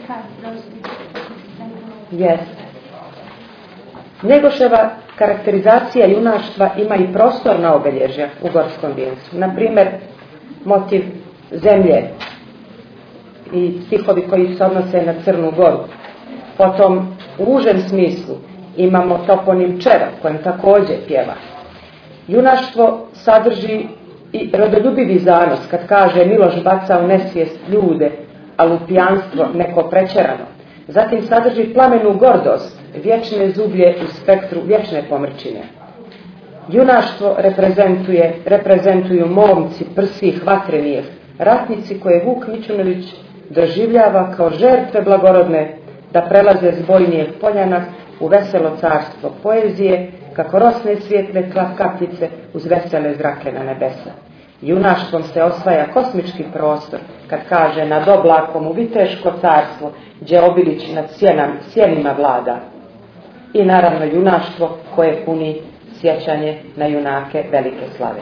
Jeste. Njegoševa karakterizacija junaštva ima i prostorna obilježja u Gorskom vijencu. Na primjer, motiv zemlje i stihovi koji se odnose na Crnu Goru. Potom, u užem smislu, imamo toponim Čera, kojem također pjeva. Junaštvo sadrži i rodoljubivi zanos, kad kaže Miloš baca u nesvijest ljude, a lupijanstvo neko prečerano. Zatim sadrži plamenu gordost, vječne zublje u spektru vječne pomrčine. Junaštvo reprezentuje, reprezentuju momci prsih vatrenijeh, ratnici koje Vuk Mićunović doživljava kao žrtve blagorodne da prelaze s bojnijeg poljana u veselo carstvo poezije, kako rosne svijetle kapljice uz vesele zrake na nebesa. Junaštvom se osvaja kosmički prostor, kad kaže nad oblakom u viteško carstvo, gdje Obilić nad sjenam, sjenima vlada. I naravno junaštvo koje puni sjećanje na junake velike slave.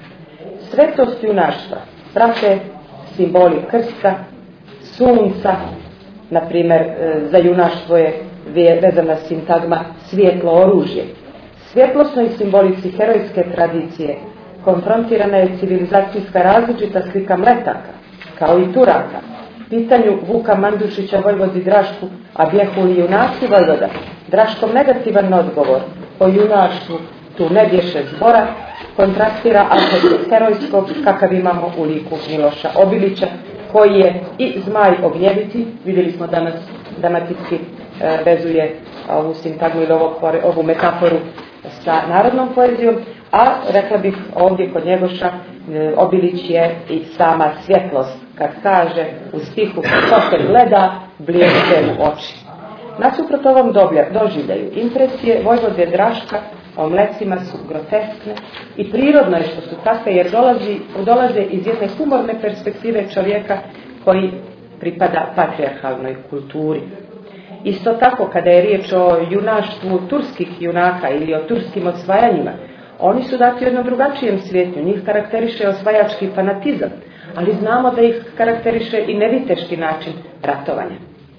Svetost junaštva prate simboli krsta, sunca, na primjer za junaštvo je vezana sintagma svijetlo oružje. Svjetlosnoj simbolici herojske tradicije konfrontirana je civilizacijska različita slika Mletaka, kao i Turaka. Pitanju Vuka Mandušića Vojvodi Drašku, a bijehu li junaci Vojvoda, Draškom negativan odgovor o junaštvu tu ne bješe zbora, kontrastira aspekt herojskog kakav imamo u liku Miloša Obilića, koji je i zmaj ognjeviti, vidjeli smo danas dramatski e, vezuje ovu sintagmu ili ovog, ovu metaforu sa narodnom poezijom, a rekla bih ovdje kod Njegoša e, Obilić je i sama svjetlost, kad kaže u stihu ko se gleda bliješte u oči. Nasuprot ovom doživljaju impresije Vojvode Draška o Mlecima su groteskne i prirodno je što su takve, jer dolazi, dolaze iz jedne humorne perspektive čovjeka koji pripada patrijarhalnoj kulturi. Isto tako, kada je riječ o junaštvu turskih junaka ili o turskim osvajanjima, oni su dati u jednom drugačijem svijetu. Njih karakteriše osvajački fanatizam, ali znamo da ih karakteriše i neviteški način ratovanja.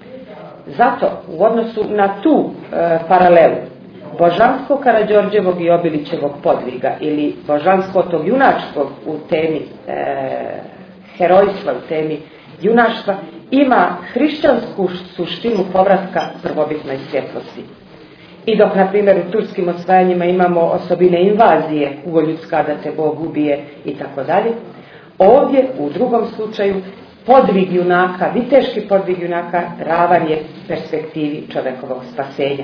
Zato, u odnosu na tu e, paralelu, božansko Karađorđevog i Obilićevog podviga ili božansko tog junačkog u temi e, herojstva, u temi junaštva, ima hrišćansku suštinu povratka prvobitnoj svjetlosti. I dok, na primjer, u turskim osvajanjima imamo osobine invazije, ugoljudska da te Bog ubije i tako dalje, ovdje, u drugom slučaju, podvig junaka, viteški podvig junaka, ravan je perspektivi čovjekovog spasenja.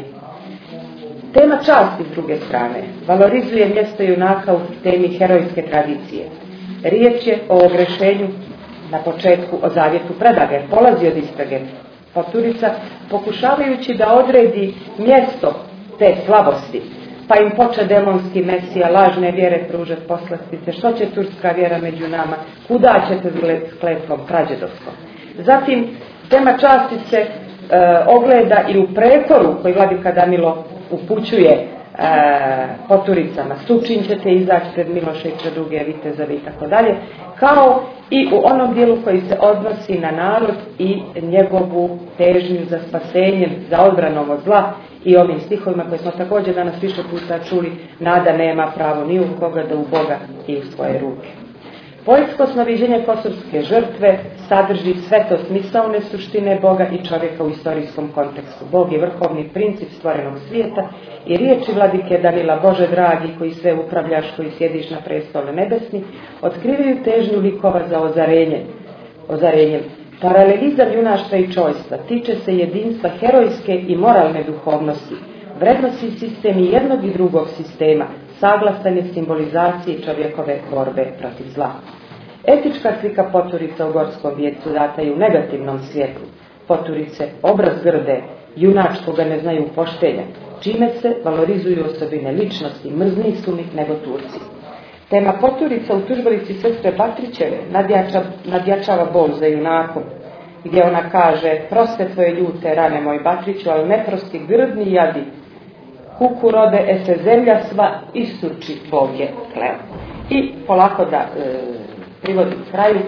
Tema časti, s druge strane, valorizuje mjesto junaka u temi herojske tradicije. Riječ je o ogrešenju na početku o zavjetu predage, polazi od istrage. Poturica, pokušavajući da odredi mjesto te slabosti. Pa im poče demonski mesija, lažne vjere pružat poslastice, što će turska vjera među nama, kuda ćete s kletvom prađedovskom. Zatim, tema časti se e, ogleda i u prekoru koji vladika Danilo upućuje e, poturicama. Sučin ćete izaći pred Miloša i pred druge vitezove i tako dalje, kao i u onom dijelu koji se odnosi na narod i njegovu težnju za spasenjem, za odbranom od zla, i ovim stihovima koje smo također danas više puta čuli, nada nema pravo ni u koga da u Boga i u svoje ruke. Poetsko snoviđenje kosovske žrtve sadrži svetost misaone suštine Boga i čovjeka u istorijskom kontekstu. Bog je vrhovni princip stvorenog svijeta i riječi vladike Danila, Bože dragi koji sve upravljaš, koji sjediš na prestolu nebesni, otkrivaju težnju likova za ozarenje, ozarenjem. Paralelizam junaštva i čojstva tiče se jedinstva herojske i moralne duhovnosti. Vrednosti sistem i jednog i drugog sistema, saglasan je simbolizaciji čovjekove borbe protiv zla. Etička slika poturica u Gorskom vijecu data je u negativnom svjetlu. Poturice, obraz grde, junačkoga ne znaju poštenja, čime se valorizuju osobine ličnosti, mrzni su mi nego Turci. Tema poturica u tužbolici sestre Batrićeve nadjača, nadjačava bol za junakom, gdje ona kaže: proste tvoje ljute rane moj Batriću, ali ne prosti grdni jadi, kuku rode, e se zemlja sva isurči Bog je kleo. I polako da e, privodim kraju,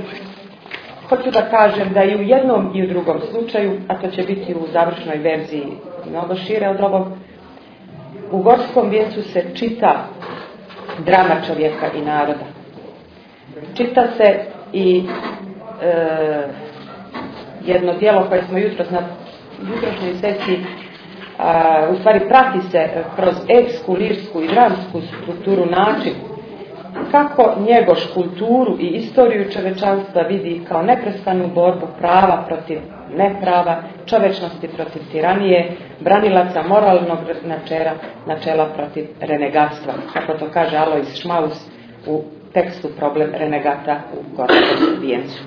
hoću da kažem da i u jednom i u drugom slučaju, a to će biti u završnoj verziji mnogo šire od ovog, u Gorskom vijecu se čita drama čovjeka i naroda. Čita se i e, jedno djelo koje smo jutros na jutrošnjoj sesiji, a, u stvari prati se kroz epsku, lirsku i dramsku strukturu način kako Njegoš kulturu i istoriju čovečanstva vidi kao neprestanu borbu prava protiv neprava, čovečnosti protiv tiranije, branilaca moralnog načela, načela protiv renegatstva, kako to kaže Alojz Šmaus u tekstu Problem renegata u Gorskom vijencu.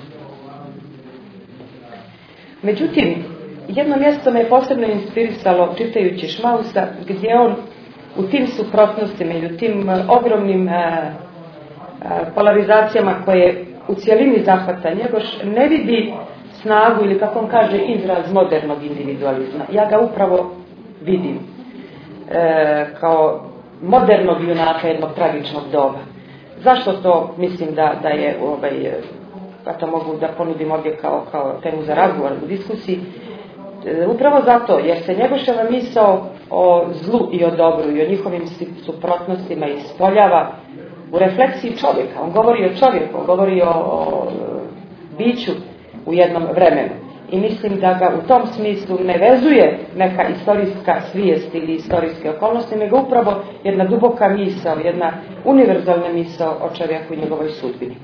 Međutim, jedno mjesto me je posebno inspirisalo čitajući Šmausa, gdje on u tim suprotnostima i u tim ogromnim a, a, polarizacijama koje u cjelini zahvata Njegoš ne vidi snagu ili, kako on kaže, izraz modernog individualizma. Ja ga upravo vidim e, kao modernog junaka jednog tragičnog doba. Zašto to mislim da, da je, ovaj, pa to mogu da ponudim ovdje kao, kao temu za razgovor u diskusiji, e, upravo zato, jer se Njegoševa misao o zlu i o dobru i o njihovim suprotnostima ispoljava u refleksiji čovjeka. On govori o čovjeku, on govori o, o biću u jednom vremenu. I mislim da ga u tom smislu ne vezuje neka istorijska svijest ili istorijske okolnosti, nego upravo jedna duboka misao, jedna univerzalna misao o čovjeku i njegovoj sudbini.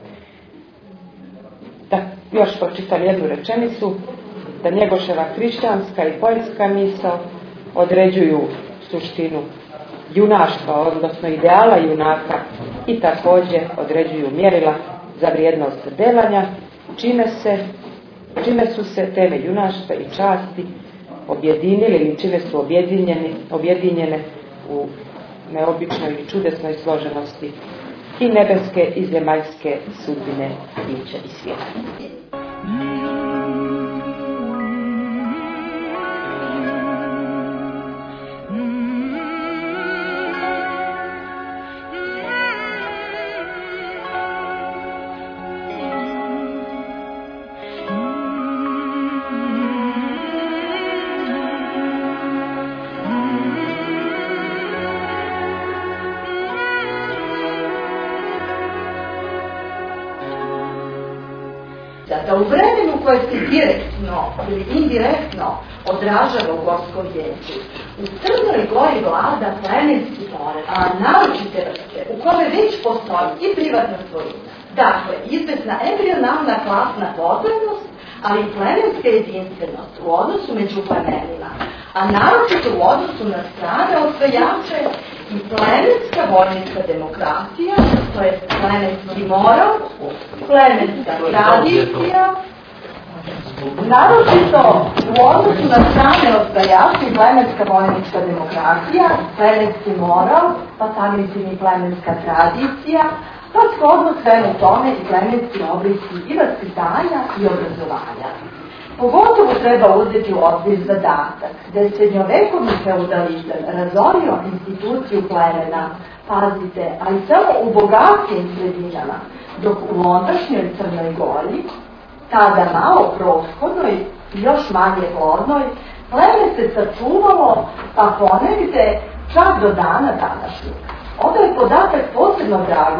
Da još pročitam jednu rečenicu, da Njegoševa hrišćanska i poetska misao određuju suštinu junaštva, odnosno ideala junaka, i također određuju mjerila za vrijednost delanja, čime se čime su se teme junaštva i časti objedinili ili čime su objedinjene, objedinjene u neobičnoj i čudesnoj složenosti i nebeske i zemaljske sudbine bića i svijeta. Da u vremenu koje se direktno ili indirektno odražava u Gorskom vijeću, u Crnoj Gori vlada plemenski pored, a naročite vrste, u kome već postoji i privatna svojina. Dakle, izvesna embrionalna klasna podobnost, ali i plemenska jedinstvenost u odnosu među plemenima, a naročito u odnosu na strane osvajače i plemenska vojnička demokratija, to je plemenski moral, plemenska tradicija, Naročito u odnosu na strane osvajače i plemenska monetička demokratija, plemenski moral, pa samim tim i plemenska tradicija, pa shodno svemu tome i plemenski oblici i vaspitanja i obrazovanja. Pogotovo treba uzeti u obzir zadatak da je srednjovekovni feudalizam razorio instituciju plemena, pazite, ali samo u bogatim sredinama, dok u ondašnjoj Crnoj Gori, tada malo proshodnoj i još manje plodnoj, pleme se sačuvalo pa ponegde čak do dana današnjeg. Onda je podatak posebno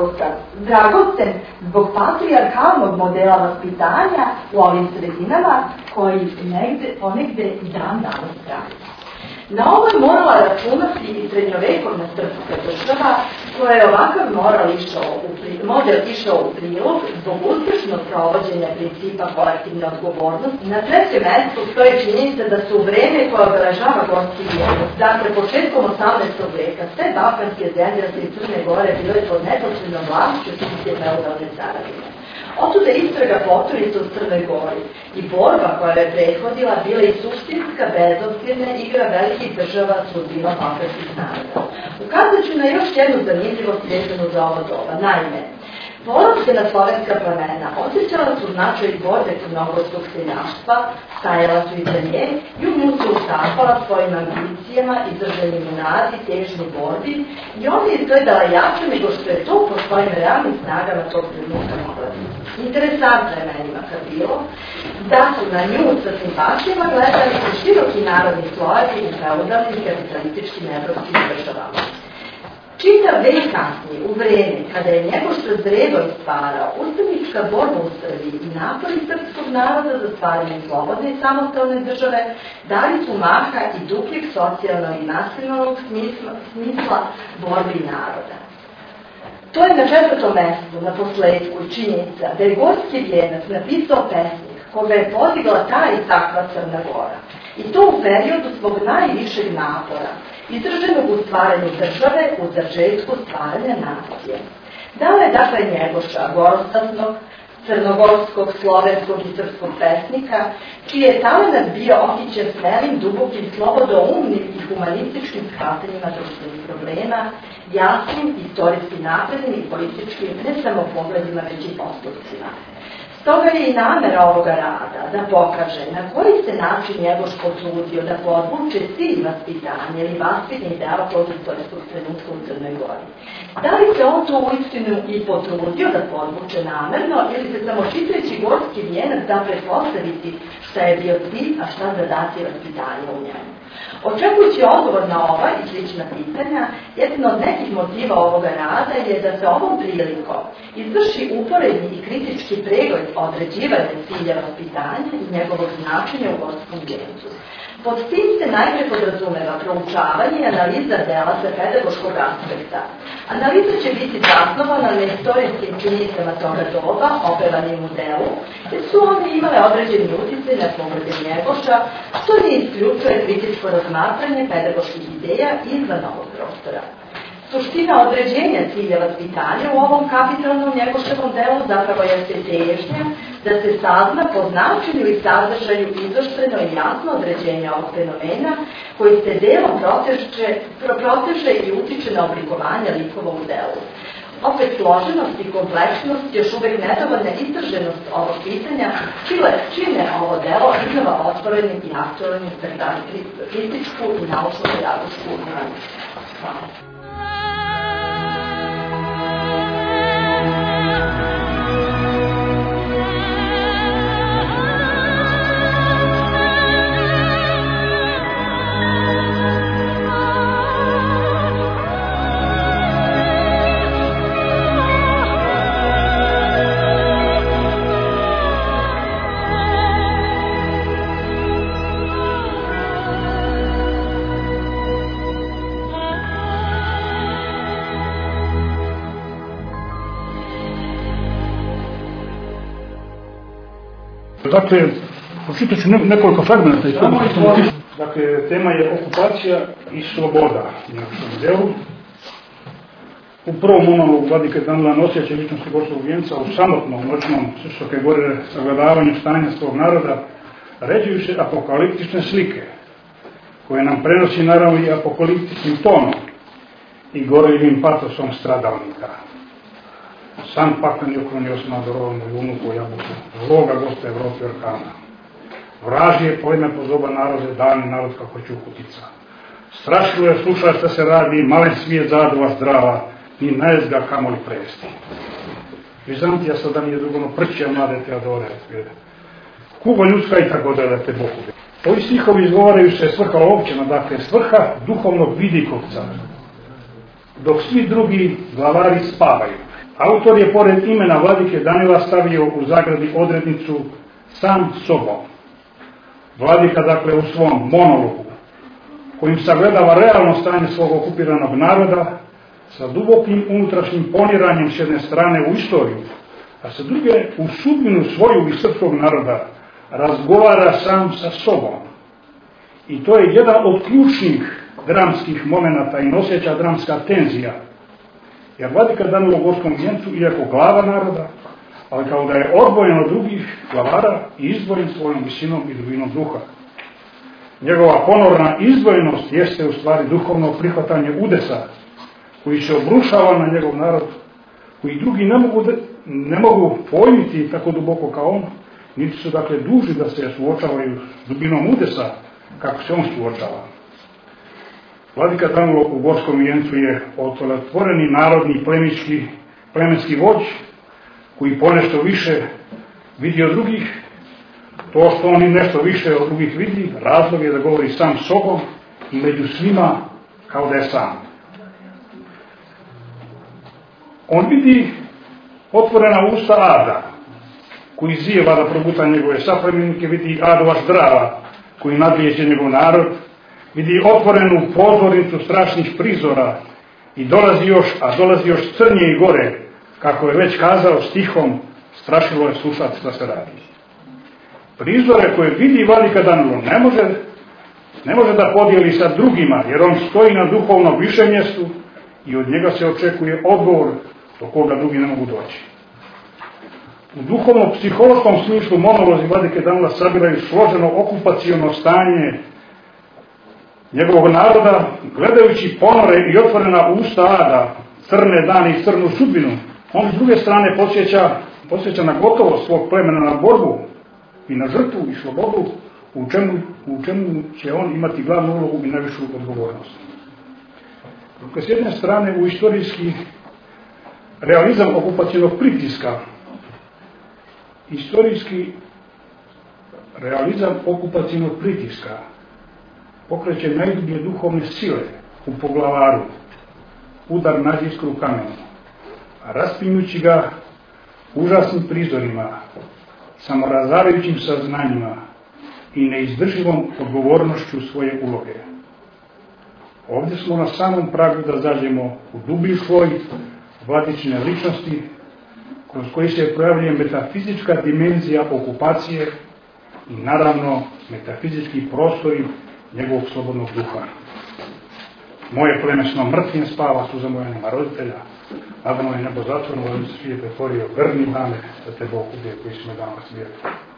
dragocen zbog patrijarhalnog modela vaspitanja u ovim sredinama koji negde, ponegde i dan danas traje. Na ovo je morala računati i srednjovekovna srpska država koja je ovakav moral išao u prilog, model išao u prilog zbog uspešnog provođenja principa kolektivne odgovornosti. Na trećem mestu stoji činjenica da su u vreme koje obeležava gorski vijenac, dakle početkom osamnaestog veka, sve balkanske zemlje i Crne Gore bile pod neposrednom vlašću srpske feudalne caravine. Otuda istraga potorica u Crnoj Gori i borba koja je prethodila bila i suštinska bezobzirna igra velikih država sudbina balkanskih naroda. Ukazat ću na još jednu zanimljivost vezanu za ovo doba. Naime, polovljena slovenska plemena osjećala su značaj borbe crnogorskog seljaštva, stajala su iza nje i u nju se utapala svojim ambicijama, izraženim u nadi, težnji borbi i ona je izgledala jače nego što je to po svojim realnim snagama tog trenutka mogla. Interesantno je menima kad bilo da su na nju sa simpatijama gledali i široki narodni slojevi u feudalnim kapitalističkim evropskim državama. Čitav vek kasnije, u vreme kada je Njegoš sazrevao i stvarao ustanička borba u Srbiji i napori srpskog naroda za stvaranje slobodne i samostalne države, dali su maha i dupljeg socijalnog i nacionalnog smisla, smisla borbi naroda. To je na četvrtom mestu, na posledku, činjenica da je gorski vijenac napisao pesnik koga je podigla ta i takva Crna Gora. I to u periodu svog najvišeg napora, izraženog u stvaranju države u začetku stvaranja nacije. Dao je dakle Njegoša, gorostasnog, crnogorskog, slovenskog i srpskog pesnika, čiji je talent bio okićen smelim, dubokim, slobodoumnim i humanističkim shvatanjima društvenih problema, jasnim, istorijski naprednim i političkim, ne samo pogledima, već i postupcima. Stoga je i namera ovoga rada da pokaže na koji se način Njegoš potrudio da podvuče cilj vaspitanja ili vaspitni deo tog istorijskog trenutka u Crnoj Gori. Da li se on to uistinu i potrudio da podvuče namerno ili se samo čitajući gorski vijenac da pretpostaviti šta je bio cilj, a šta zadaci vaspitanja u njemu? Očekujući odgovor na ova i slična pitanja, jedan od nekih motiva ovoga rada je da se ovom prilikom izvrši uporedni i kritički pregled određivanja cilja vaspitanja i njegovog značenja u gorskom vijencu. Pod tim se najpre podrazumeva proučavanje i analiza dela sa pedagoškog aspekta. Analiza će biti zasnovana na istorijskim činjenicama toga doba, opevanim u delu, jer su one imale određeni utjecaj na poglede Njegoša, što ne isključuje kritičko razmatranje pedagoških ideja izvan ovog prostora. Suština određenja cilja vaspitanja u ovom kapitalnom Njegoševom delu zapravo jeste težnja da se sazna po značenju i sadržaju izoštreno i jasno određenje ovog fenomena koji se delom proteže, proteže i utiče na oblikovanje likova u delu. Opet složenost i kompleksnost, još uvek nedovoljna istraženost ovog pitanja, čine ovo delo iznova otvorenim i aktualnim kritičku i naučno-pedagošku analizu. Hvala. Dakle, pročitat ću nekoliko fragmenta iz toga što sam pisao. Dakle, tema je okupacija i sloboda u našem delu. U prvom monologu vladika Danila nosjeća ličnosti gorskog vijenca u samotnom noćnom Srpske Gore sagledavanju stanja svog naroda ređuju se apokaliptične slike, koje nam prenosi naravno i apokaliptičnim tonom i gorljivim patosom stradalnika. Sam paklen je uklonio se na dorovnu lunu po jabuku, zloga gosta Evrope orkana. Vražije pleme pozoba narode, dani narod kako čukutica. Strašilo je sluša šta se radi, malen svijet zadova zdrava, ni najezga kamoli presti. Vizantija sada nije drugono prćija mlade Teodore. Kugo ljudska i tako da te Bogu. Ovi stihovi izgovaraju se svrha općena, dakle svrha duhovnog vidikovca, dok svi drugi glavari spavaju. Autor je pored imena vladike Danila stavio u zagradi odrednicu sam sobom. Vladika dakle u svom monologu, kojim sagledava realno stanje svog okupiranog naroda, sa dubokim unutrašnjim poniranjem s jedne strane u istoriju, a sa druge u sudbinu svoju i srpskog naroda, razgovara sam sa sobom. I to je jedan od ključnih dramskih momenata i noseća dramska tenzija. Jer vladika Danilo u Gorskom vijencu, iako glava naroda, ali kao da je odvojen od drugih glavara i izdvojen svojom visinom i dubinom duha. Njegova ponorna izdvojenost jeste u stvari duhovno prihvatanje udesa, koji se obrušava na njegov narod, koji drugi ne mogu, ne mogu pojmiti tako duboko kao on, niti su dakle dužni da se suočavaju s dubinom udesa, kako se on suočava. Vladika Danilo u Gorskom vijencu je otelotvoreni narodni plemički, plemenski vođ, koji ponešto više vidi od drugih. To što on nešto više od drugih vidi, razlog je da govori sam sobom i među svima kao da je sam. On vidi otvorena usta Ada, koji zijeva da proguta njegove saplemenike, vidi Adova zdrava, koji nadlijeće njegov narod, vidi otvorenu pozornicu strašnih prizora i dolazi još, a dolazi još crnje i gore, kako je već kazao stihom, strašilo je slušati šta se radi. Prizore koje vidi vladika Danilo ne može, ne može da podijeli sa drugima, jer on stoji na duhovnom višem mjestu i od njega se očekuje odgovor do koga drugi ne mogu doći. U duhovno-psihološkom smislu monolozi vladike Danila sabiraju složeno okupaciono stanje njegovog naroda, gledajući ponore i otvorena usta Ada, crne dane i crnu sudbinu. On s druge strane podsjeća, podsjeća na gotovost svog plemena, na borbu i na žrtvu i slobodu, u čemu, u čemu će on imati glavnu ulogu i najvišu odgovornost. Dok s jedne strane u istorijski realizam okupacionog pritiska, istorijski realizam okupacionog pritiska pokreće najdublje duhovne sile u poglavaru, udar na iskru kamenu, a raspinjući ga užasnim prizorima, samorazarajućim saznanjima i neizdrživom odgovornošću svoje uloge. Ovdje smo na samom pragu da zađemo u dublji sloj vladične ličnosti, kroz koji se projavljuje metafizička dimenzija okupacije i naravno metafizički prostori njegovog slobodnog duha. Moje pleme snom mrtvim spava, suza moja nema roditelja, nadano je nebo zatvorno, da se svijet pretvorio, grni dane, da te Bog ubije koji smo dama svijetu.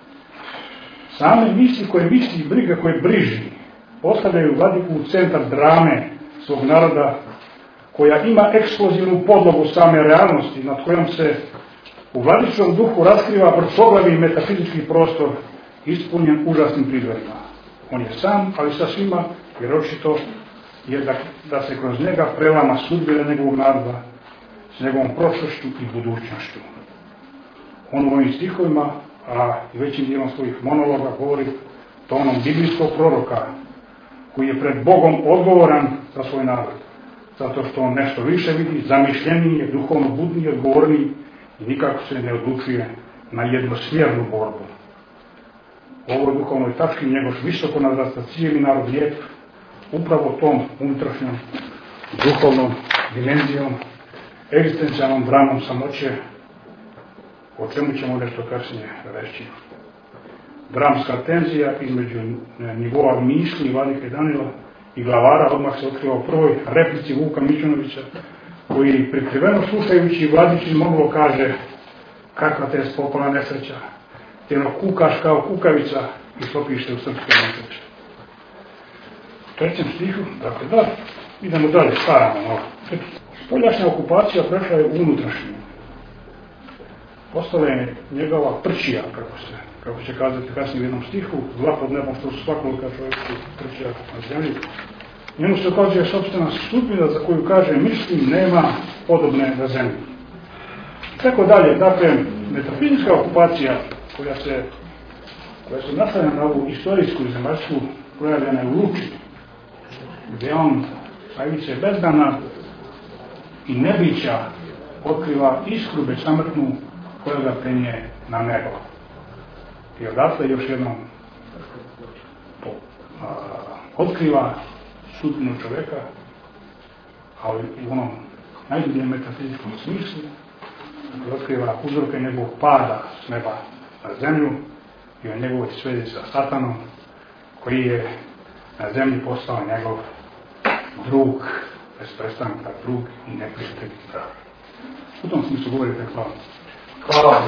Same misli koje misli i briga koje briži postavljaju vladiku u centar drame svog naroda, koja ima eksplozivnu podlogu same realnosti, nad kojom se u vladičnom duhu raskriva vrtoglavi metafizički prostor ispunjen užasnim prizorima. On je sam, ali sa svima, jer očito je da, da se kroz njega prelama sudbina njegovog naroda s njegovom prošlošću i budućnošću. On u ovim stihovima, a i većim dijelom svojih monologa, govori tonom biblijskog proroka, koji je pred Bogom odgovoran za svoj narod, zato što on nešto više vidi, zamišljeniji je, duhovno budniji, odgovorniji i nikako se ne odlučuje na jednosmjernu borbu. U ovoj duhovnoj tački njegov visoko nadrasta cijeli narod lijep, upravo tom unutrašnjom duhovnom dimenzijom, egzistencijalnom dramom samoće, o čemu ćemo nešto kasnije reći. Dramska tenzija između nivoa misli vladike Danila i glavara odmah se otkriva u prvoj replici Vuka Mićunovića, koji prikriveno slušajući vladičin monolog kaže: kakva te je spopala nesreća, ti ono kukaš kao kukavica i popište u srpske noteče. U trećem stihu, dakle da, idemo dalje, staramo malo. Spoljašnja okupacija prešla je u unutrašnju. Postala je njegova prčija, kako se, kako će kazati kasnije u jednom stihu, zla pod nebom što su svakolika čovjeka prčija na zemlji. Njemu se ukazuje sopstvena sudbina za koju kaže, mislim, nema podobne na zemlji. Tako dalje, dakle, metafizička okupacija koja se, koja se nastavlja na ovu istorijsku zemaljsku, projavljena je u Luči, gdje on najviše bezdana i nebića otkriva iskru besamrtnu koja ga penje na nebo. I odatle još jednom po, a, otkriva sudbinu čoveka, ali u onom najdubljem metafizičkom smislu, otkriva uzroke njegovog pada s neba na zemlju i o njegovoj svezi sa Satanom, koji je na zemlji postao njegov drug, bez prestanka drug i neprijatelj drag. U tom smislu govorite hvala. Hvala.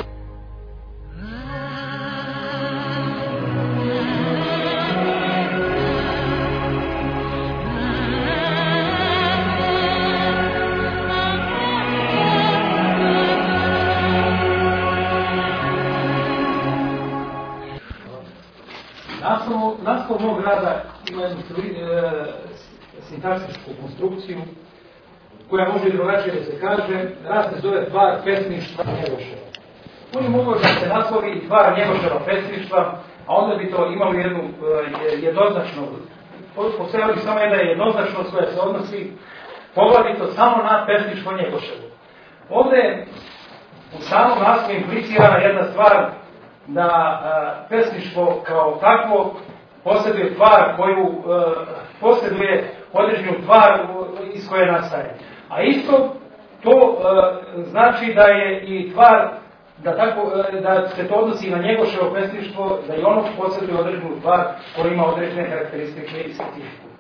Naslov mog rada ima jednu e, sintaksičku konstrukciju koja može i drugačije da se kaže. Rad se zove tvar pesništva Njegoševa. On je mogao da se naslovi i tvar Njegoševa pesništva, a onda bi to imalo jednu e, jednoznačno, postojala bi samo jedna jednoznačnost koja se odnosi poglavito samo na pesništvo Njegoševo. Ovde u samom naslovu implicirana jedna stvar da a, pesništvo kao takvo posjeduje tvar koju a, posjeduje određenu tvar iz koje nastaje. A isto to a, znači da je i tvar, da, tako, a, da se to odnosi na Njegoševo pesništvo, da i ono posjeduje određenu tvar koja ima određene karakteristike i specifiku.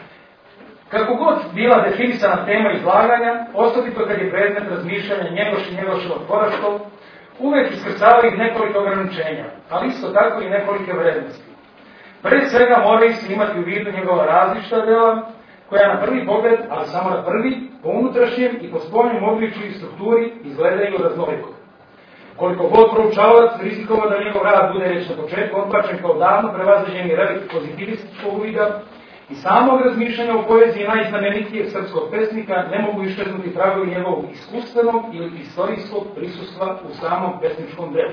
Kako god bila definisana tema izlaganja, osobito kad je predmet razmišljanja Njegoš i Njegoševo tvoraštvo, uvek iskrcavaju nekoliko ograničenja, ali isto tako i nekolike vrednosti. Pre svega moraju se imati u vidu njegova različita dela, koja na prvi pogled, ali samo na prvi, po unutrašnjem i po spoljnom obličju i strukturi izgledaju raznoliko. Koliko god proučavac rizikovao da njegov rad bude već na početku odbačen kao davno prevaziđeni relikt pozitivističkog uvida i samog razmišljanja o poeziji najznamenitijeg srpskog pesnika ne mogu iščeznuti tragovi njegovog iskustvenog ili istorijskog prisustva u samom pesničkom delu.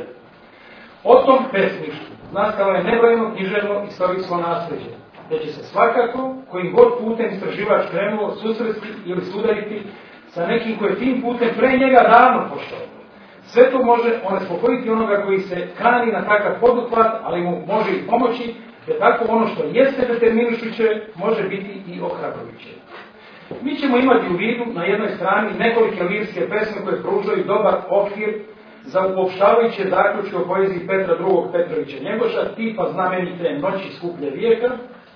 O tom pesništvu nastalo je nebrojeno književno istorijsko nasljeđe, gde će se svakako, kojim god putem istraživač krenuo, susresti ili sudariti sa nekim koji je tim putem pre njega davno pošao. Sve to može onespokojiti onoga koji se kani na takav poduhvat, ali mu može i pomoći, jer tako ono što jeste determinišuće može biti i ohrabrujuće. Mi ćemo imati u vidu na jednoj strani nekolike lirske pesme koje pružaju dobar okvir za uopštavajuće zaključke o poeziji Petra drugog Petrovića Njegoša, tipa znamenite Noći skuplje vijeka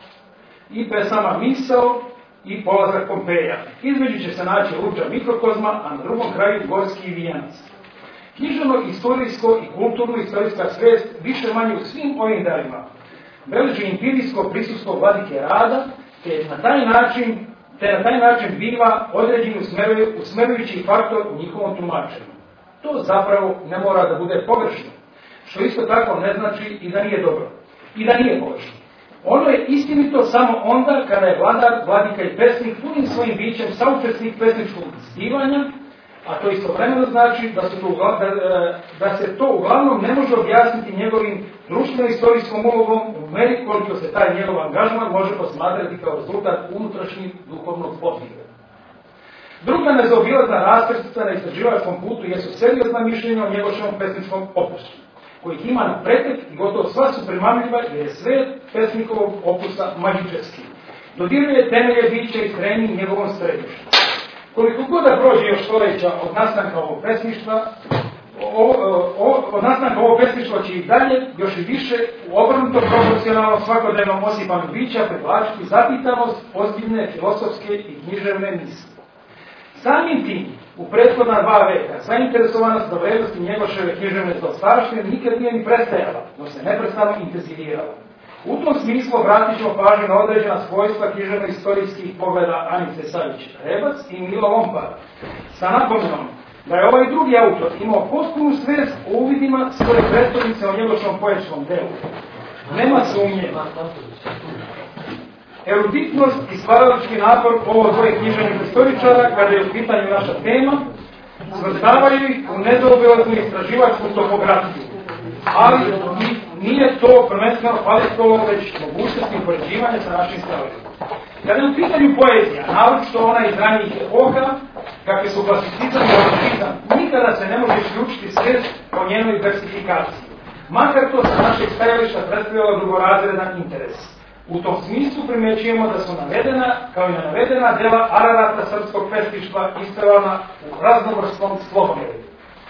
i pesama Misao i Polazak Pompeja. Između će se naći Luđa mikrokozma, a na drugom kraju Gorski vijanac. Književno, istorijsko i kulturno istorijska svest više manje u svim ovim delima beleži empirijsko prisustvo vladike rada, te na taj način, te na taj način biva određen usmerujući faktor u njihovom tumačenju. To zapravo ne mora da bude pogrešno, što isto tako ne znači i da nije dobro, i da nije pogrešno. Ono je istinito samo onda kada je vladar, vladika i pesnik punim svojim bićem saučesnik pesničkog zbivanja, a to istovremeno znači da se, to, da, da se to uglavnom ne može objasniti njegovim društveno-istorijskom ulogom u meri koliko se taj njegov angažman može posmatrati kao rezultat unutrašnjeg duhovnog podviga. Druga nezaobilazna raskrstica na istraživačkom putu jesu seriozna mišljenja o Njegoševom pesničkom opusu, kojih ima na pretek i gotovo sva su primamljiva jer je svet pesnikovog opusa magičarski. Dodiruje temelje bića i kreni njegovom središtu. Koliko god da prođe još stoljeća od nastanka ovog pesništva, o, o, od nastanka ovog pesništva će i dalje, još i više, u obrnuto proporcionalno svakodnevnom osipanju bića privlačiti zapitanost, ozbiljne, filosofske i književne misli. Samim tim, u prethodna dva veka, zainteresovanost za vrednosti Njegoševe književne zlostavštine nikad nije ni prestajala, no se neprestano intenzivirala. U tom smislu obratit ćemo pažnju na određena svojstva književno-istorijskih pogleda Anice Savić-Rebac i Milo Lompara, sa napomenom da je ovaj drugi autor imao potpunu svest o uvidima svoje prethodnice o njegovom poetskom delu. Nema sumnje. Eruditnost i stvaralački napor ovo dvoje književnih istoričara, kada je u pitanju naša tema, svrstavaju ih u nezaobilaznu istraživačku topografiju. Ali nije to prvenstveno kvalitetno, već mogućnosti upoređivanja sa našim stavima. Kada je u pitanju poezija, naročito ona iz ranijih epoha, kakve su klasicizam i romantizam, nikada se ne može isključiti svijest o njenoj diversifikaciji. Makar to sa našeg stajališta predstavljalo drugorazredan interes. U tom smislu primjećujemo da su navedena, kao i navedena, dela Ararata srpskog pesništva ispevana u raznovrsnom slogovljevu.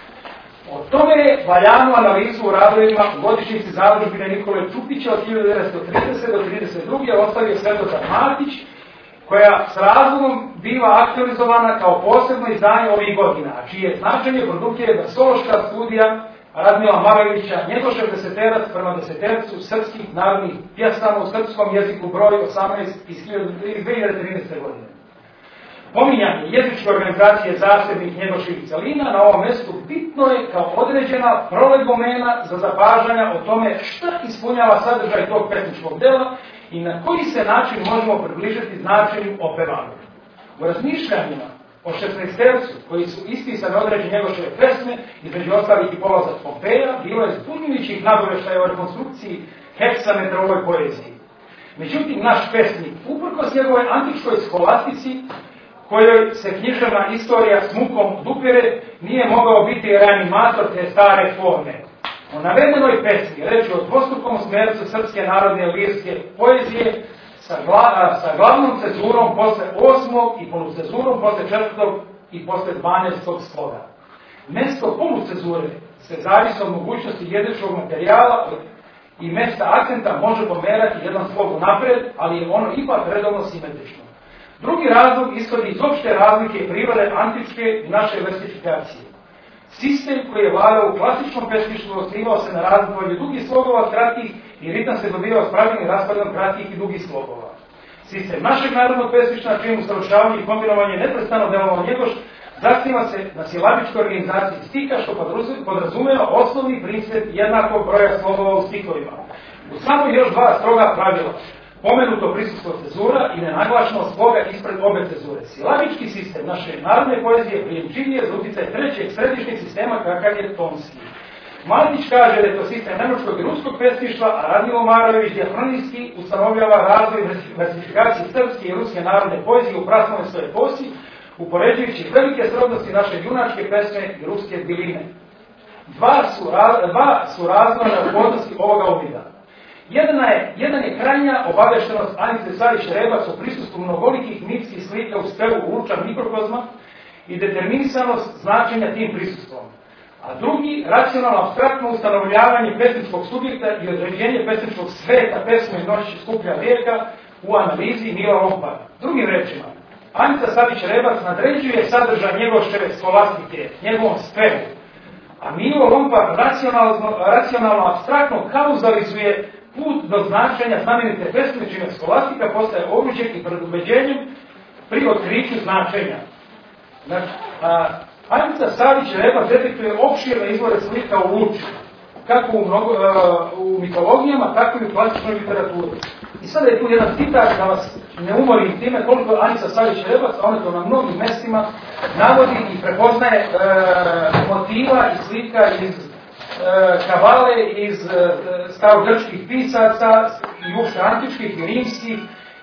O tome je valjanu analizu u radovima u godišnjici Zadužbine Nikole Čupića od hiljadu devetsto tridesete do trideset druge ostavio Svetozar Matić, koja s razlogom biva aktualizovana kao posebno izdanje ovih godina, čije značenje produkcije da sološka studija Radmila Marajevića, Njegošev deseterac prema desetercu srpskih narodnih pjesama u srpskom jeziku broj osamnaest iz dve hiljade trinaeste. godine. Pominjanje jezičke organizacije zasebnih Njegoševih celina na ovom mjestu bitno je kao određena prolegomena za zapažanja o tome šta ispunjava sadržaj tog pesničkog dela i na koji se način možemo približiti značenju opevanog. U razmišljanjima o šesnaestercu, koji su ispisane određene Njegoševe pesme, između ostalih i polazak Pompeja, bilo je zbunjujućih nagoveštaja o rekonstrukciji heksametra u ovoj poeziji. Međutim, naš pesnik, uprkos njegove antičkoj skolastici, kojoj se književna istorija s mukom dupire, nije mogao biti reanimator te stare forme. O navedenoj pesmi, reći o dvostrukom smercu srpske narodne lirske poezije, sa, gla, sa glavnom cezurom posle osmog i polucezurom posle četvrtog i posle dvanaestog sloga. Mesto polucezure se zavisi od mogućnosti jezičkog materijala i mesta akcenta može pomerati jedan slog napred, ali je ono ipak redovno simetrično. Drugi razlog ishodi iz opšte razlike prirode antičke i naše versifikacije. Sistem koji je vladao u klasičnom pesništvu osnivao se na razdvoju dugih slogova od kratkih i ritam se dobivao s pravilnim rasporedom kratkih i dugih slogova. Sistem našeg narodnog pesništva, na čijem usavršavanju i kombinovanje neprestano delovao Njegoš, zasniva se na silabičkoj organizaciji stika, što podrazumeva osnovni princip jednakog broja slogova u stihovima. U samo još dva stroga pravila. Pomenuto prisustvo cezura i nenaglašeno sloga ispred obe cezure. Silabički sistem naše narodne poezije prijemčivije za utjecaj trećeg središnjeg sistema kakav je tonski. Matić kaže da je to sistem nemačkog i ruskog pesništva, a Radmilo Marajević diahronijski ustanovljava razvoj versifikacije srpske i ruske narodne poezije u prasnovoj eposi, upoređujući velike srodnosti naše junačke pesme i ruske biline. Dva su, dva su razloga neophodnosti ovoga uvida. Jedan je, jedan je krajnja obaveštenost Anice Savić-Rebac o prisustvu mnogolikih mitskih slika u spevu Urča mikrokozma i determinisanost značenja tim prisustvom. A drugi, racionalno apstraktno ustanovljavanje pesničkog subjekta i određenje pesničkog sveta pesme i noći skuplja vijeka u analizi Mila Lompara. Drugim rečima, Anica Savić-Rebac nadređuje sadržaj Njegoševe skolastike, njegovom spevu, a Milo Lompar racionalno, racionalno apstraktno kauzalizuje put do značenja znamenite pesme, čime skolastika postaje oruđem i predubeđenjem pri otkriću značenja. Znači, a, Anica Savić-Rebac detektuje opširne izvore slika u Luči, kako u, mnogo, a, u mitologijama, tako i u klasičnoj literaturi. I sada je tu jedan citat da vas ne umorim time koliko Anica Savić-Rebac, a ona to na mnogim mestima navodi i prepoznaje e, motiva i slika iz Kavale, iz starogrčkih pisaca i uopšte antičkih i rimskih,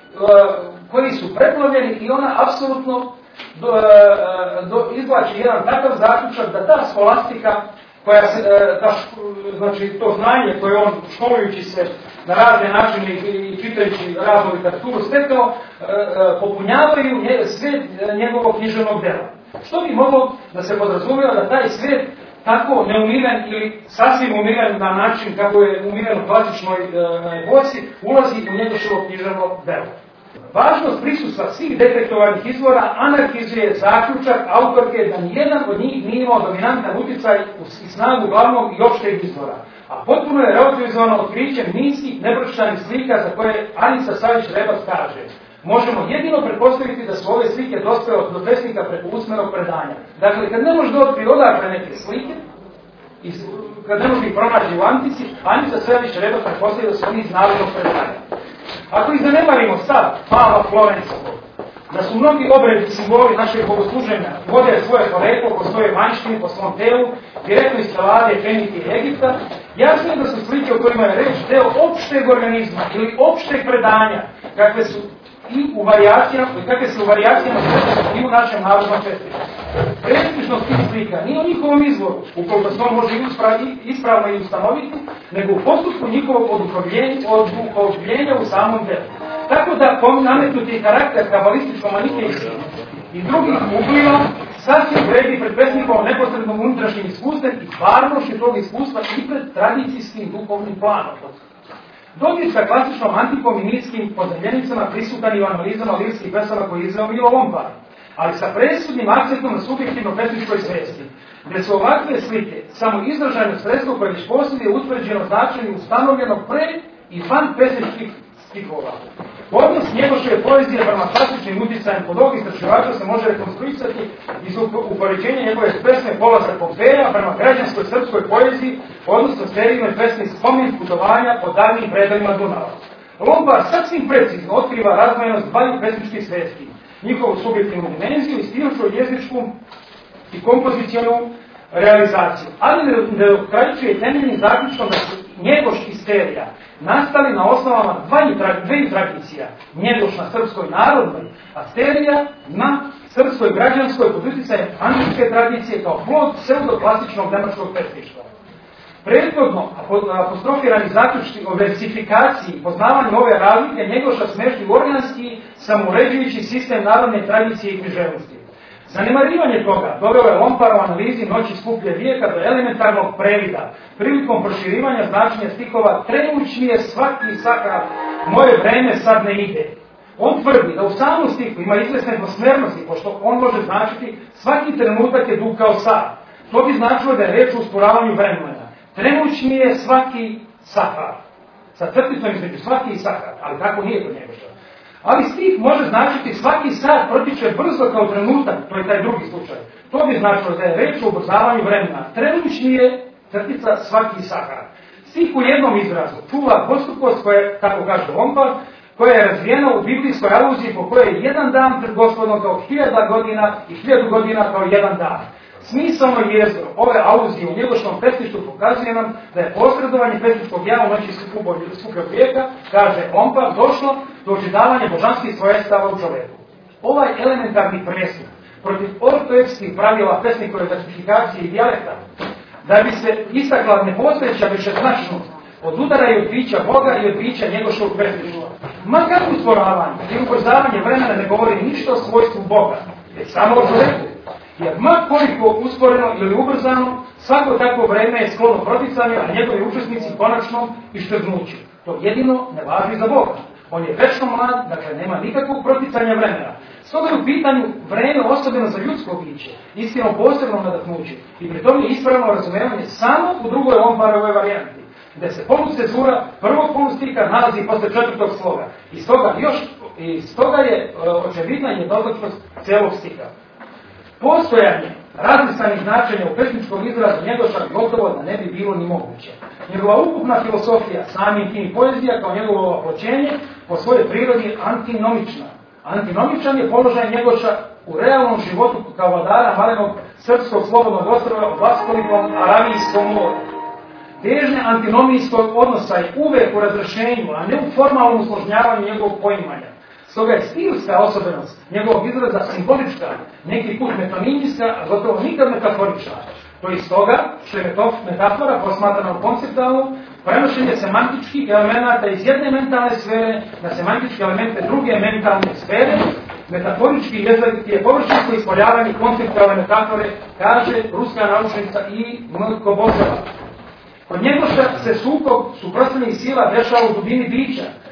koji su preplavljeni i ona apsolutno do, do, izvlači jedan takav zaključak da ta skolastika, koja se, ta, znači to znanje koje on školujući se na razne načine i čitajući raznu literaturu stekao, popunjavaju svijet njegovog književnog dela. Što bi moglo da se podrazumijeva da taj svijet tako neumiren ili sasvim umiren na način kako je umiren u klasičnoj eposi, ulazi u Njegoševo književno delo. Važnost prisustva svih detektovanih izvora anarhizuje zaključak autorke da nijedan od njih nije imao dominantan utjecaj u snagu glavnog i opšteg izvora, a potpuno je relativizovano otkrićem niskih nepročitanih slika za koje Anica Savić-Rebac kaže: možemo jedino pretpostaviti da su ove slike dospele od pesnika preko usmenog predanja. Dakle, kad ne može da otkrije odakle neke slike, i kad ne može ih pronaći u Antici, Anica Savić-Rebac pretpostavlja da su oni iz narodnog predanja. Ako ih zanemarimo stav Pavla Florenskog, da su mnogi obredi i simboli našeg bogosluženja vode svoje poreklo po svojoj vanjštini, po svom telu, direktno iz Salade, Fenike i Egipta, jasno je da su slike o kojima je reč deo opšteg organizma ili opšteg predanja, kakve su i u varijacijama, kakve se u varijacijama i u našem narodnom čestitu. Presličnost tih slika nije u njihovom izvoru, ukoliko se on može ispravno i ustanoviti, nego u postupku njihovog oduhovljenja u samom delu. Tako da nametnuti karakter kabalističkom manikejskom i drugih upliva sasvim vredi pred pesnikom neposrednom unutrašnjim iskustvom i stvarnošću tog iskustva i pred tradicijskim duhovnim planom. Dodir sa klasičnom antikom i niskim pozemljenicama prisutan i u analizama lirskih pesama koje je izveo Milo Lompar, ali sa presudnim akcentom na subjektivno pesničkoj svesti, gdje su ovakve slike samo izražajno sredstvo koje već posjeduje utvrđeno značenje ustanovljeno pre i van pesničkih stihova. Odnos Njegoševe poezije prema klasičnim utjecajem kod ovog istraživača se može rekonstruisati iz upoređenja njegove pesme Polazak Pompeja prema građanskoj srpskoj poeziji, odnosno serijnoj pesmi Spomen putovanja po davnim predalima Dunava. Lompar sasvim precizno otkriva razvojenost dvaju pesničkih svesti, njihovu subjektivnu dimenziju i stilču, jezičku i kompozicijonu realizaciju, ali ne okrajčuje temeljnim zaključkom da su Njegoš i serija nastali na osnovama dvaju tradicija, Njegoš na srpskoj narodnoj, a serija na srpskoj građanskoj pod utjecajem antičke tradicije kao plod pseudoklasičnog nemačkog pesništva. Prethodno apostrofirani zaključci o versifikaciji i poznavanju ove razlike Njegoša smešti u organski, samouređujući sistem narodne tradicije i književnosti. Zanemarivanje toga dovelo je Lompar u analizi Noći skuplje vijeka do elementarnog previda, prilikom proširivanja značenja stihova trenući je svaki sakrat, moje vreme sad ne ide. On tvrdi da u samom stihu ima izvesne dvosmernosti, pošto on može značiti svaki trenutak je dug kao sad. To bi značilo da je reč o usporavanju vremena. Trenući je svaki sakrat. Sa crticom između svaki i sakrat, ali tako nije kod Njegoša. Ali stih može značiti svaki sat protiče brzo kao trenutak, to je taj drugi slučaj. To bi značilo da je reč o ubrzavanju vremena. Trenućni je crtica svaki sakrat. Stih u jednom izrazu čuva dvostrukost koje, kako kaže Lompar, koja je razvijena u biblijskoj aluziji po kojoj je jedan dan pred Gospodom kao hiljada godina i hiljadu godina kao jedan dan. Smisalno jezgro ove aluzije u Njegošnom pesništvu pokazuje nam da je posredovanje pesničkog ja u Noći skupljog vijeka, kaže Lompar, došlo do očitavanja božanskih svojestava u čoveku. Ovaj elementarni presup protiv ortoepskih pravila pesnikove versifikacije i dijalekta, da bi se istakla nepostojeća višeznačnost od udara i od bića Boga i od bića Njegošovog pesništva. Ma kako usporavanje i ubrzavanje vremena ne govori ništa o svojstvu Boga, već samo o čoveku. Jer ma koliko usporeno ili ubrzano, svako takvo vreme je sklono proticanju, a njegovi učesnici konačnom iščeznuću. To jedino ne važi za Boga. On je večno mlad, dakle nema nikakvog proticanja vremena. Stoga je u pitanju vreme osobeno za ljudsko biće, istino posebno nadahnuće, i pri tome je ispravno razumevanje samo u drugoj Lomparovoj varijanti, gde se polucezura prvog polustiha nalazi posle četvrtog sloga. I stoga, još, i stoga je očevidna jednoznačnost celog stiha. Postojanje različitih značenja u pesničkom izrazu Njegoša gotovo da ne bi bilo ni moguće. Njegova ukupna filosofija, samim tim i poezija kao njegovo oploćenje, po svojoj prirodi je antinomična. Antinomičan je položaj Njegoša u realnom životu kao vladara malenog srpskog slobodnog ostrva u Vaskolikom Aravijskom moru. Težnja antinomijskog odnosa je uvek u razrešenju, a ne u formalnom usložnjavanju njegovog poimanja. Stoga je stilska osobenost njegovog izraza simbolička, neki put metonimijska, a gotovo nikad metaforična. To je stoga što je metafora posmatrana konceptualno, prenošenje semantičkih elemenata iz jedne mentalne sfere na semantičke elemente druge mentalne sfere. Metaforički jezik je površinsko ispoljavanje konceptualne metafore, kaže ruska naučnica I. M. Kobozeva. Kod Njegoša se sukob suprotstavljenih sila dešava u dubini bića,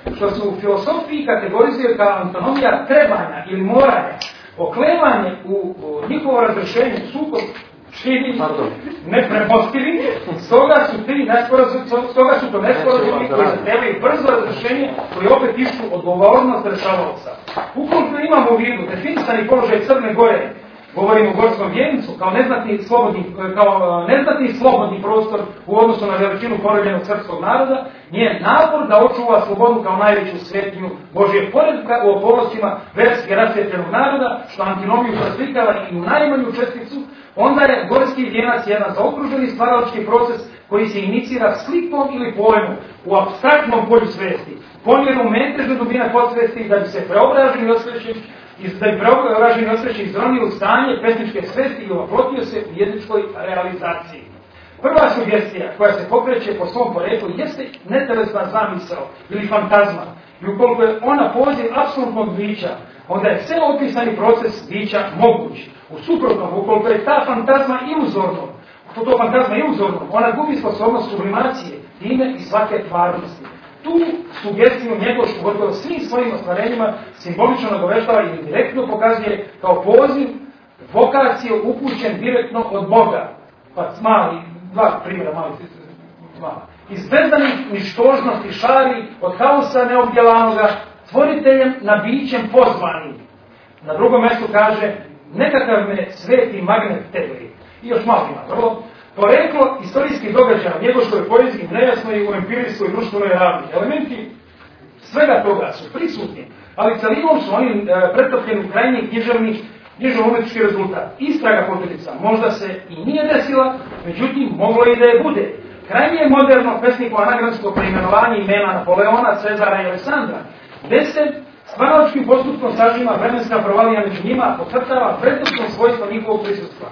što se u filosofiji kategorizuje kao autonomija trebanja ili moranja, oklevanje u, u njihovo razrešenje sukob čini nepremostivi, stoga su ti nesporazumi, stoga su to nesporazumi koji zahtevaju brzo razrešenje koji opet išu odgovornost rešavaoca. Ukoliko imamo u vidu definisani položaj Crne Gore, govorimo o Gorskom Vjencu, kao neznatni slobodni, kao neznatni slobodni prostor u odnosu na veličinu porobljenog srpskog naroda, njen napor da očuva slobodu kao najveću svetinju Božje poredka u okolnostima verske rasvjetljenog naroda, što antinomiju preslikava i u najmanju česticu, onda je Gorski Vjenac jedan zaokruženi stvaralački proces koji se inicira slikom ili pojmom u apstraktnom polju svesti, pomjerom metežne dubine podsvesti da bi se preobraženi osvećen da bi preobraženi osvećen izronio u stanje pesničke svesti i oplotio se u jezičkoj realizaciji. Prva sugestija koja se pokreće po svom poreklu jeste netelesna zamisao ili fantazma i ukoliko je ona poziv apsolutnog bića, onda je sve opisani proces bića moguć. U suprotnom, ukoliko je ta fantazma iluzorno, to, to fantazma iluzorno, ona gubi sposobnost sublimacije, time i svake tvarnosti. Tu sugestiju Njegoš gotovo svim svojim ostvarenjima simbolično nagoveštava i direktno pokazuje kao poziv vokacije upućen direktno od Boga. Pa mali, dva primjera mali, mali. Iz bezdanih ništožnosti šari od haosa neobdjelanoga, stvoriteljem na bićem pozvanim. Na drugom mjestu kaže, nekakav me sveti magnet tebi. I još malo ima, prvo. Poreklo istorijskih događaja u njegoškoj poeziji nejasno i u empirijskoj društvenoj ravni. Elementi svega toga su prisutni, ali celinom su oni e, pretopljeni u krajnji književni, književno-umetički rezultat. Istraga posljedica možda se i nije desila, međutim moglo i da je bude. Krajnje je moderno pesnikovo anagramsko preimenovanje imena Napoleona, Cezara i Aleksandra. Deset stvaralačkim postupkom sažima vremenska provalija među njima podcrtava vrednostno svojstvo njihovog prisustva.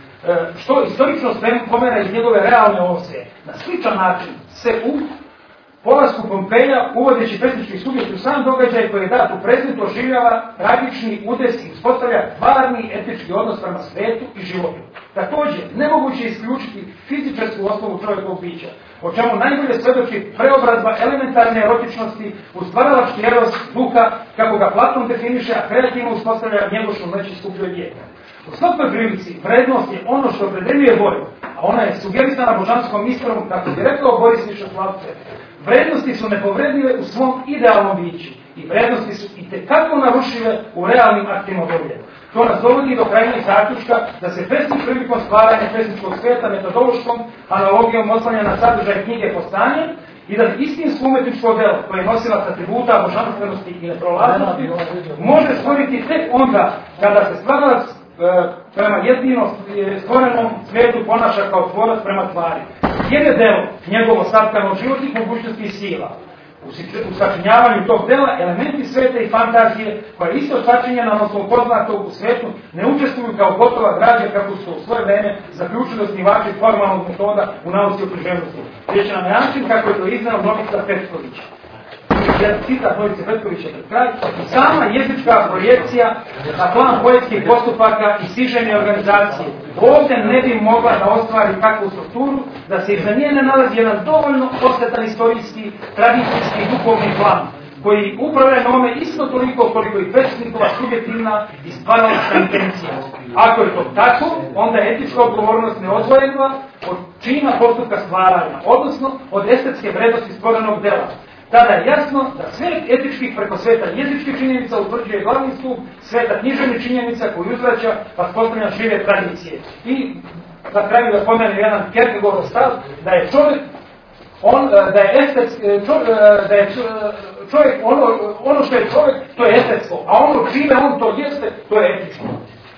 Što istorično pomera iz njegove realne ose. Na sličan način se u polasku Pompeja, uvodeći pesnički subjekt u sam događaj koji je dat u prezentu, oživljava tragični udes i uspostavlja tvarni etički odnos prema svetu i životu. Također, nemoguće isključiti fizičarsku osnovu čovjekovog bića, o čemu najbolje svedoči preobrazba elementarne erotičnosti u stvaralački eros duha, kako ga Platon definiše, a kreativno uspostavlja Njegošu neći skupljoj vijeka. U svakoj prilici vrednost je ono što opredeljuje volju, a ona je sugerisana božanskom istorom, kako je rekao Boris Višeslavce. Vrednosti su nepovredive u svom idealnom biću i vrednosti su itekako narušive u realnim aktima volje. To nas dovodi do krajnjeg zaključka da se pesnik prilikom stvaranja pesničkog svijeta metodološkom analogijom oslanja na sadržaj knjige Postanje i da istinsko umetničko delo koje je nosilac atributa božanstvenosti i neprolaznosti može stvoriti tek onda kada se stvaralac prema jedino stvorenom svijetu ponaša kao tvorac prema tvari. Jer je delo njegovo satkano od životnih mogućnosti i sila. U sačinjavanju tog dela elementi sveta i fantazije, koja je isto sačinjena, odnosno poznatog u svetu, ne učestvuju kao gotova građa kako su u svoje vreme zaključili osnivači formalnog metoda u nauci o književnosti. Riječ na način kako je to iznao Novica Petković. Jedan citat Novice Petkovića pred kraj, sama jezička projekcija na plan poetskih postupaka i stižene organizacije ovdje ne bi mogla da ostvari takvu strukturu da se iza nje ne nalazi jedan dovoljno osjetan istorijski, tradicijski i duhovni plan koji upravlja njome isto toliko koliko i pesnikova subjektivna i stvaralačka intencija. Ako je to tako, onda je etička odgovornost neodvojena od čina postupka stvaranja, odnosno od estetske vrednosti stvorenog dela. Tada je jasno da sve etičkih preko sveta jezičkih činjenica utvrđuje glavni stup sveta književnih činjenica koji uzvraća pa spostavlja žive tradicije. I za kraju da spomenem jedan Kierkegaardov stav da je čovjek on, da je estetski, da je čovjek ono, ono što je čovjek to je estetsko, a ono čime on to jeste to je etično.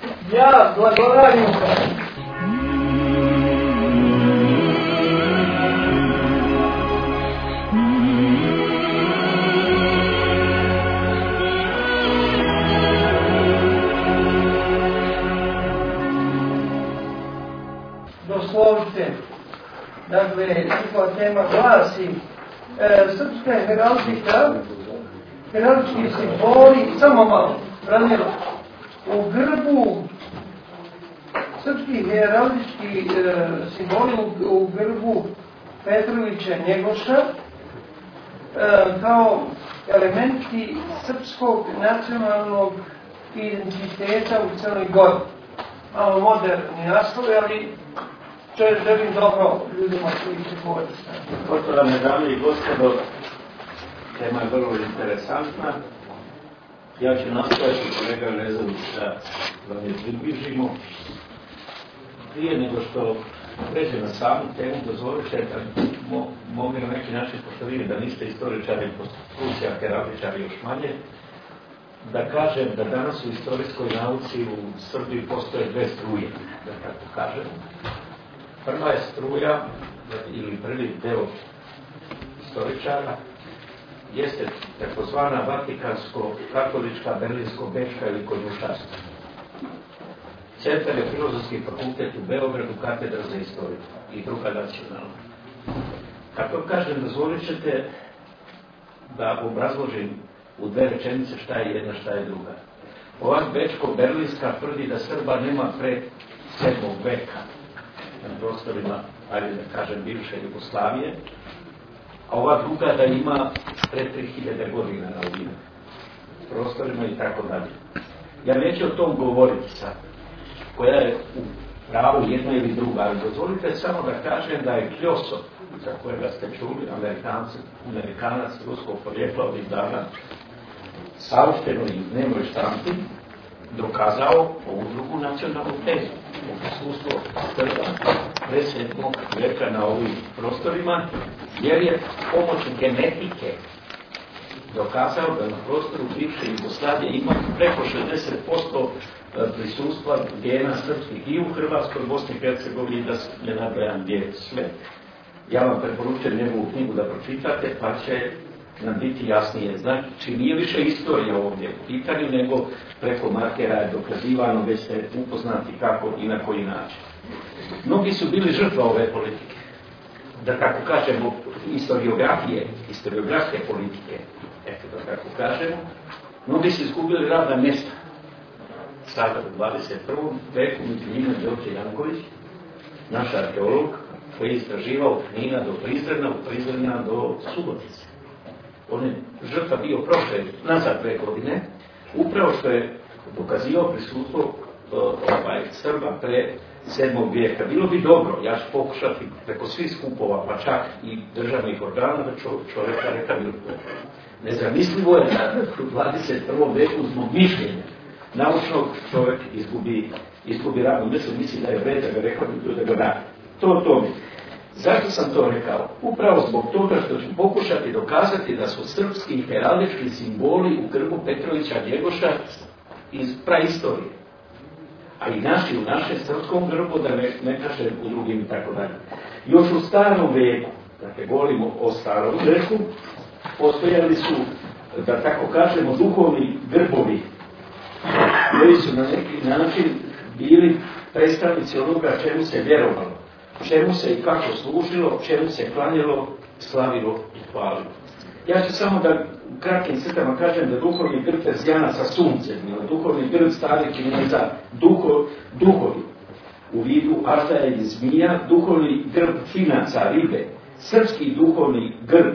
Ja blagodarim doslovce. Dakle, njihova tema glasi e, srpska heraldika, heraldički simboli, samo malo, ranjelo, u grbu, srpski heraldički e, simboli u, u grbu Petrovića Njegoša kao elementi srpskog nacionalnog identiteta u Crnoj Gori. Malo moderni naslovi, ali čovjek želim dobro ljudima koji će koristiti. Poštovane dame i gospodo, tema je vrlo interesantna. Ja ću nastaviti, kolega Rezović, da vam je približimo. Prije nego što pređe na samu temu, dozvolite da mo, mogu na neki način, pošto vidim da niste istoričari, stručnjak, heraldičari još manje, da kažem da danas u istorijskoj nauci u Srbiji postoje dve struje, da tako kažem. Prva je struja, ili prvi deo istoričara, jeste takozvana vatikansko-katolička, berlinsko-bečka ili konjušarska. Centar je Filozofski fakultet u Beogradu, katedra za istoriju i druga nacionalna. Kako kažem, dozvolit ćete da obrazložim u dve rečenice šta je jedna, šta je druga. Ova bečko-berlinska tvrdi da Srba nema pre sedmog veka na prostorima, ajde da kažem, bivše Jugoslavije, a ova druga da ima pre tri hiljade godina na ovim prostorima i tako dalje. Ja neću o tom govoriti sad, koja je u pravu jedna ili druga, ali dozvolite samo da kažem da je Kljosov, za kojega ste čuli, Amerikanac ruskog porijekla ovih dana, saopšteno i u dnevnoj štampi, dokazao ovu drugu nacionalnu tezu. U prisustvo Srba pre sedmog veka na ovim prostorima, jer je pomoću genetike dokazao da na prostoru bivše Jugoslavije ima preko šezdeset posto prisustva gena srpskih i u Hrvatskoj, Bosni i Hercegovini, da ne nabrajam gdje sve. Ja vam preporučujem njegovu knjigu da pročitate, pa će nam biti jasnije. Znači, nije više istorija ovdje u pitanju, nego preko markera je dokazivano, već ste upoznati kako i na koji način. Mnogi su bili žrtva ove politike, da tako kažemo, historiografije, historiografske politike, eto da tako kažemo. Mnogi su izgubili radna mjesta. Sada u dvadeset prvom veku, među njima Đorđe Janković, naš arheolog, koji je istraživao od Knina do Prizrena, od Prizrena do Subotice. On je žrtva bio prošle, nazad dve godine, upravo što je dokazivao prisustvo ovaj, Srba pre sedmog vijeka. Bilo bi dobro, ja ću pokušati preko svih skupova, pa čak i državnih organa, da čo, čovjeka rehabilituje. Nezamislivo je da u dvadeset prvom veku zbog mišljenja naučnog čovjek izgubi, izgubi radno mjesto, misli da je vred da ga rehabilituje, da ga da. To to mi. Zašto sam to rekao? Upravo zbog toga što ću pokušati dokazati da su srpski heraldički simboli u grbu Petrovića Njegoša iz praistorije. A i naši u našem srpskom grbu, da ne, ne kažem u drugim i tako dalje. Još u starom veku, dakle govorimo o starom veku, postojali su, da tako kažemo, duhovni grbovi, koji su na neki način bili predstavnici onoga čemu se vjerovalo, čemu se i kako služilo, čemu se klanjalo, slavilo i hvalilo. Ja ću samo da u kratkim crtama kažem da duhovni grb Perzijana sa suncem, duhovni grb starih Kineza, duho, duhovi u vidu Aždaja i Zmija, duhovni grb Finaca, ribe, srpski duhovni grb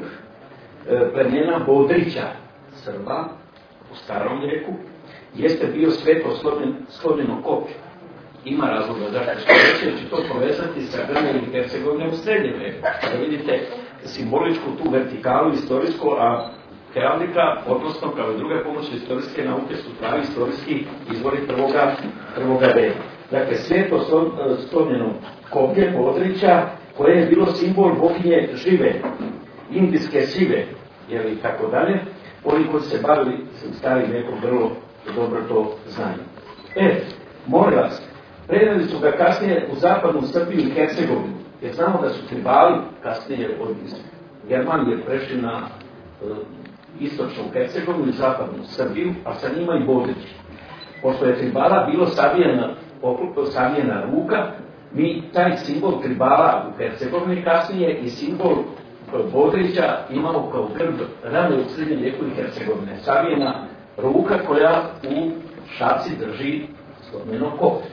e, plemena Bodrića, Srba, u starom vijeku, jeste bio svetlo slomljeno koplje. Ima razloga zašto što reći, će to povezati sa Grane i Hercegovine u srednjem veku. Da vidite simboličku tu vertikalu istorijsko, a heraldika, odnosno kao i druge pomoćne istorijske nauke, su pravi istorijski izvori prvoga, prvoga veka. Dakle, svetlo slomljeno koplje Bodrića, koje je bilo simbol boginje žive, indijske sive, jel i tako dalje. Oni koji se bavili u starim vekom vrlo dobro to znaju. E, molim vas, predali su ga kasnije u zapadnu Srbiju i Hercegovinu, jer znamo da su tribali kasnije od Germanije prešli na uh, istočnu Hercegovinu i zapadnu Srbiju, a sa njima i Bodrić. Pošto je tribala bilo savijena, savijena ruka, mi taj simbol tribala u Hercegovini kasnije i simbol Bodrića imamo kao grb rane u srednjem vijeku i Hercegovine. Savijena ruka koja u šaci drži slomljeno koplje.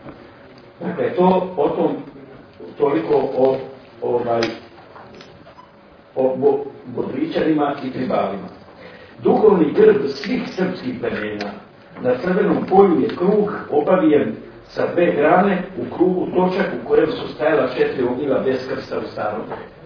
Dakle, to potom toliko o, ovaj, o bo, Bodriću. Ličanima i Tribalima. Duhovni grb svih srpskih plemena na crvenom polju je krug obavijen sa dve grane u krugu točak u kojem su stajala četiri ognjiva bez krsta u starom.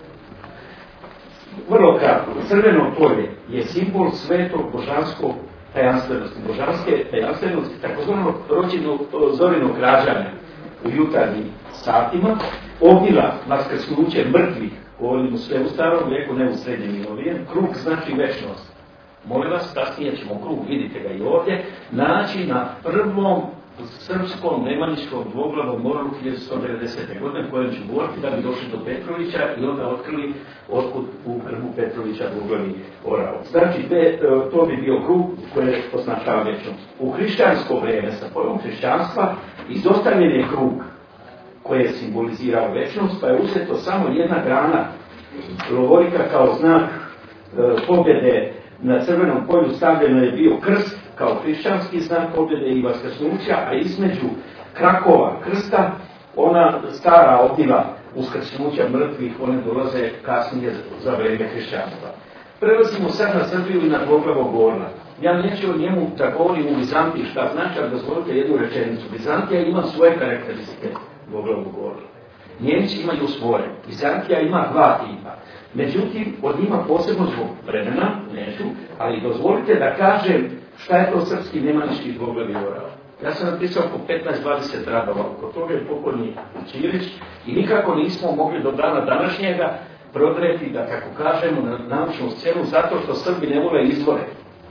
Vrlo kratko, crveno polje je simbol svetog božanskog tajanstvenosti, božanske tajanstvenosti, takozvanog rođenog zorinog rađanja u jutarnjim satima, ognjiva vaskrsnuće mrtvih, govorimo sve u starom vijeku, ne u srednjem i novijem, krug znači večnost. Molim vas, kasnije ćemo krug, vidite ga i ovdje, naći na prvom srpskom nemanjičkom dvoglavom oralu hiljadu sto devedesete. godine, kojem ću govoriti da bi došli do Petrovića i onda otkrili otkud u grbu Petrovića dvoglavi oral. Znači, te, to bi bio krug koje označava večnost. U hrišćansko vrijeme, sa pojmom hrišćanstva, izostavljen je krug koje je simbolizirao večnost, pa je uzeto samo jedna grana lovorika kao znak e, pobjede. Na crvenom polju stavljeno je bio krst kao hrišćanski znak pobjede i vaskrsnuća, a između krakova krsta ona stara ognjiva uskrsnuća mrtvih, one dolaze kasnije za vrijeme hrišćanstva. Prelazimo sad na Srbiju i na dvoglavog orla. Ja neću o njemu da govorim u Bizantiji šta znači, ali dozvolite jednu rečenicu. Bizantija ima svoje karakteristike dvoglavog orla. Njemci imaju svoje. Bizantija ima dva tipa. Međutim, od njima posebno zbog vremena, neću, ali dozvolite da kažem šta je to srpski nemanjički dvoglavi oral. Ja sam napisao po petnaest dvadeset radova, oko toga je pokojni Ćirić i nikako nismo mogli do dana današnjega prodreti, da kako kažemo, na naučnu scenu, zato što Srbi ne vole izvore.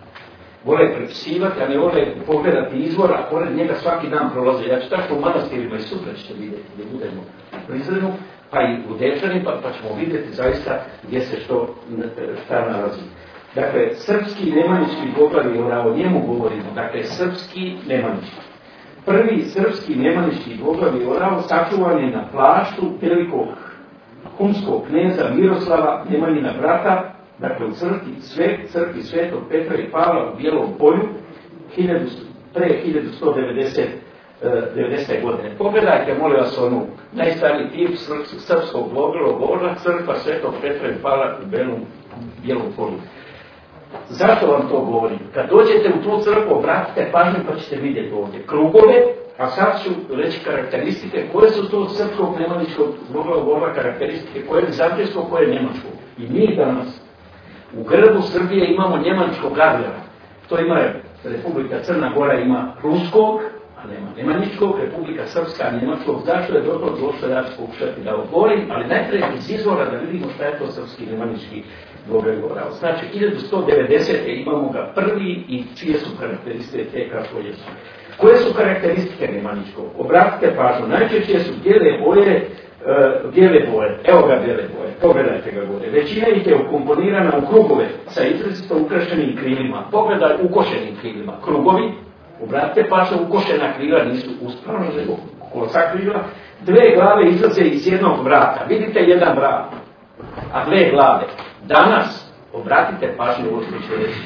Vole prepisivati, a ne vole pogledati izvor, a pored njega svaki dan prolaze. Ja ću tako u manastirima i sutra ćete vidjeti gdje budemo u Prizrenu, pa i u Dečani, pa, pa ćemo vidjeti zaista gdje se što, šta nalazi. Dakle, srpski nemanjički dvoglavi oral, o njemu govorimo, dakle, srpski nemanjički. Prvi srpski nemanjički dvoglavi oral sačuvan je na plaštu velikog humskog kneza Miroslava, Nemanjina brata, dakle u crkvi, sve, crkvi Svetog Petra i Pavla u Bijelom polju, pre hiljadu sto devedesete. godine. Pogledajte, molim vas, onu najstariji tip srpskog dvoglavog orla, crkva Svetog Petra i Pavla u Bijelom, Bijelom polju. Zašto vam to govorim? Kad dođete u tu crkvu, obratite pažnju pa ćete vidjeti ovdje krugove, a sad ću reći karakteristike, koje su to srpskog nemanjičkog dvoglavog orla karakteristike, koje je bizantijsko, koje je njemačko. I mi danas u grbu Srbije imamo njemačkog Adlera. To ima Republika Crna Gora, ima ruskog, a nema nemanjičkog, Republika Srpska njemačkog. Zašto je dobro došlo, ja ću pokušati da odgovorim, ali najprije iz izvora da vidimo šta je to srpski nemanjički dvoglavi oral. Znači, hiljadu sto devedesete. imamo ga prvi i čije su karakteristike te kakve su. Koje su karakteristike nemanjičkog? Obratite pažnju, najčešće su bijele boje, uh, bijele boje, evo ga bijele boje, pogledajte ga gore. Većina ih je ukomponirana u krugove sa izrazito ukrašenim krilima, pogledaj ukošenim krilima, krugovi, obratite pažnju, ukošena krila nisu uspravno, nego kosa krila, dve glave izlaze iz jednog vrata, vidite jedan vrat, a dve glave. Danas, obratite pažnju ovo što ću reći,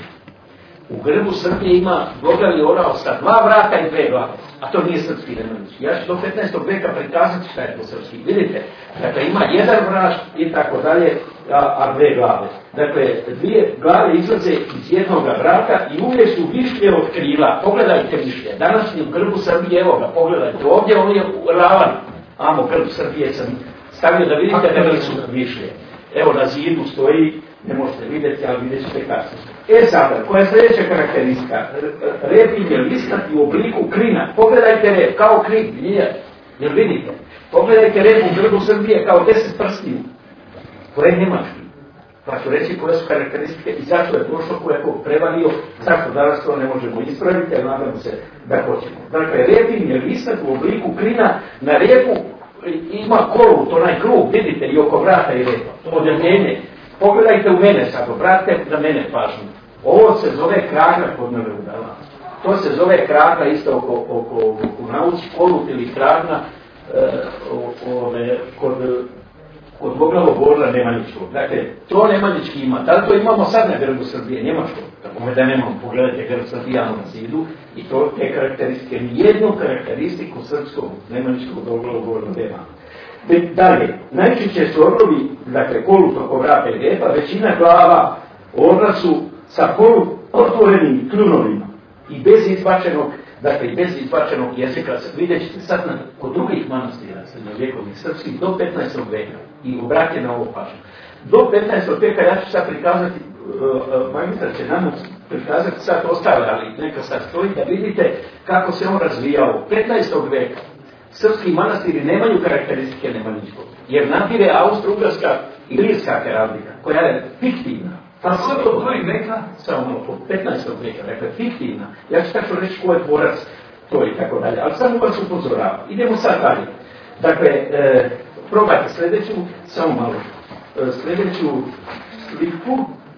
u grbu Srbije ima dvoglavi oral sa dva vrata i dve glave, a to nije srpski nemanjički. Ja ću do petnaestog veka prikazati šta je to srpski. Vidite, dakle ima jedan vrat i tako dalje, a, a dve glave. Dakle, dvije glave izlaze iz jednog vrata i uvijek su višlje od krila. Pogledajte višlje. Danas u grbu Srbije, evo ga, pogledajte. Ovdje on je ravan. Amo, grb Srbije sam stavio da vidite da nisu višlje. Evo na zidu stoji, ne možete vidjeti, ali vidjet ćete kasnije. E sada, koja je sljedeća karakteristika? Rep je listati u obliku krina. Pogledajte rep, kao krin, nije, jer vidite. Pogledajte rep u grbu Srbije kao deset prstiju. To je njemački. Pa ću reći koje su karakteristike i zašto je došlo koje je prevalio, zašto danas to ne možemo ispraviti, ali nadamo se da hoćemo. Dakle, rep je listat u obliku krina, na repu ima kolu, to onaj krug, vidite, i oko vrata i repa, odjeljenje. Pogledajte u mene sad, obratite na mene pažnju. Ovo se zove kraga kod mene u Dalmaciji. To se zove kraga isto oko, oko, u nauci, kolut ili kragna e, ove, kod, kod dvoglavog orla nemanjičkog. Dakle, to nemanjički ima. Da li to imamo sad na grbu Srbije, njemačkog? Tako me da nemamo, pogledajte grb Srbijanu na zidu i to te karakteristike, nijednu karakteristiku srpskog nemanjičkog dvoglavog orla nema. Dalje, najčešće su orlovi, dakle, kolut oko vrata i repa, većina glava Ona su sa polu otvorenim kljunovima i bez izbačenog, dakle i bez izbačenog jezika. Vidjet ćete sad na, kod drugih manastira srednjovjekovnih srpskih do petnaestog veka i obratite na ovo pažnju. Do petnaestog veka ja ću sad prikazati, uh, magistar će nam prikazati sad ostale, ali neka sad stoji da vidite kako se on razvijao. petnaestog veka srpski manastiri nemaju karakteristike nemanjičkog, jer nadire Austro-Ugarska i Ilirska heraldika, koja je fiktivna. Pa sve to kojeg veka? Samo malo, po petnaestog veka, dakle fiktivna. Ja ću tako reći ko je tvorac, to i tako dalje, ali samo vas upozorava. Idemo sad dalje. Dakle, e, probajte sljedeću, samo malo, e, sljedeću sliku.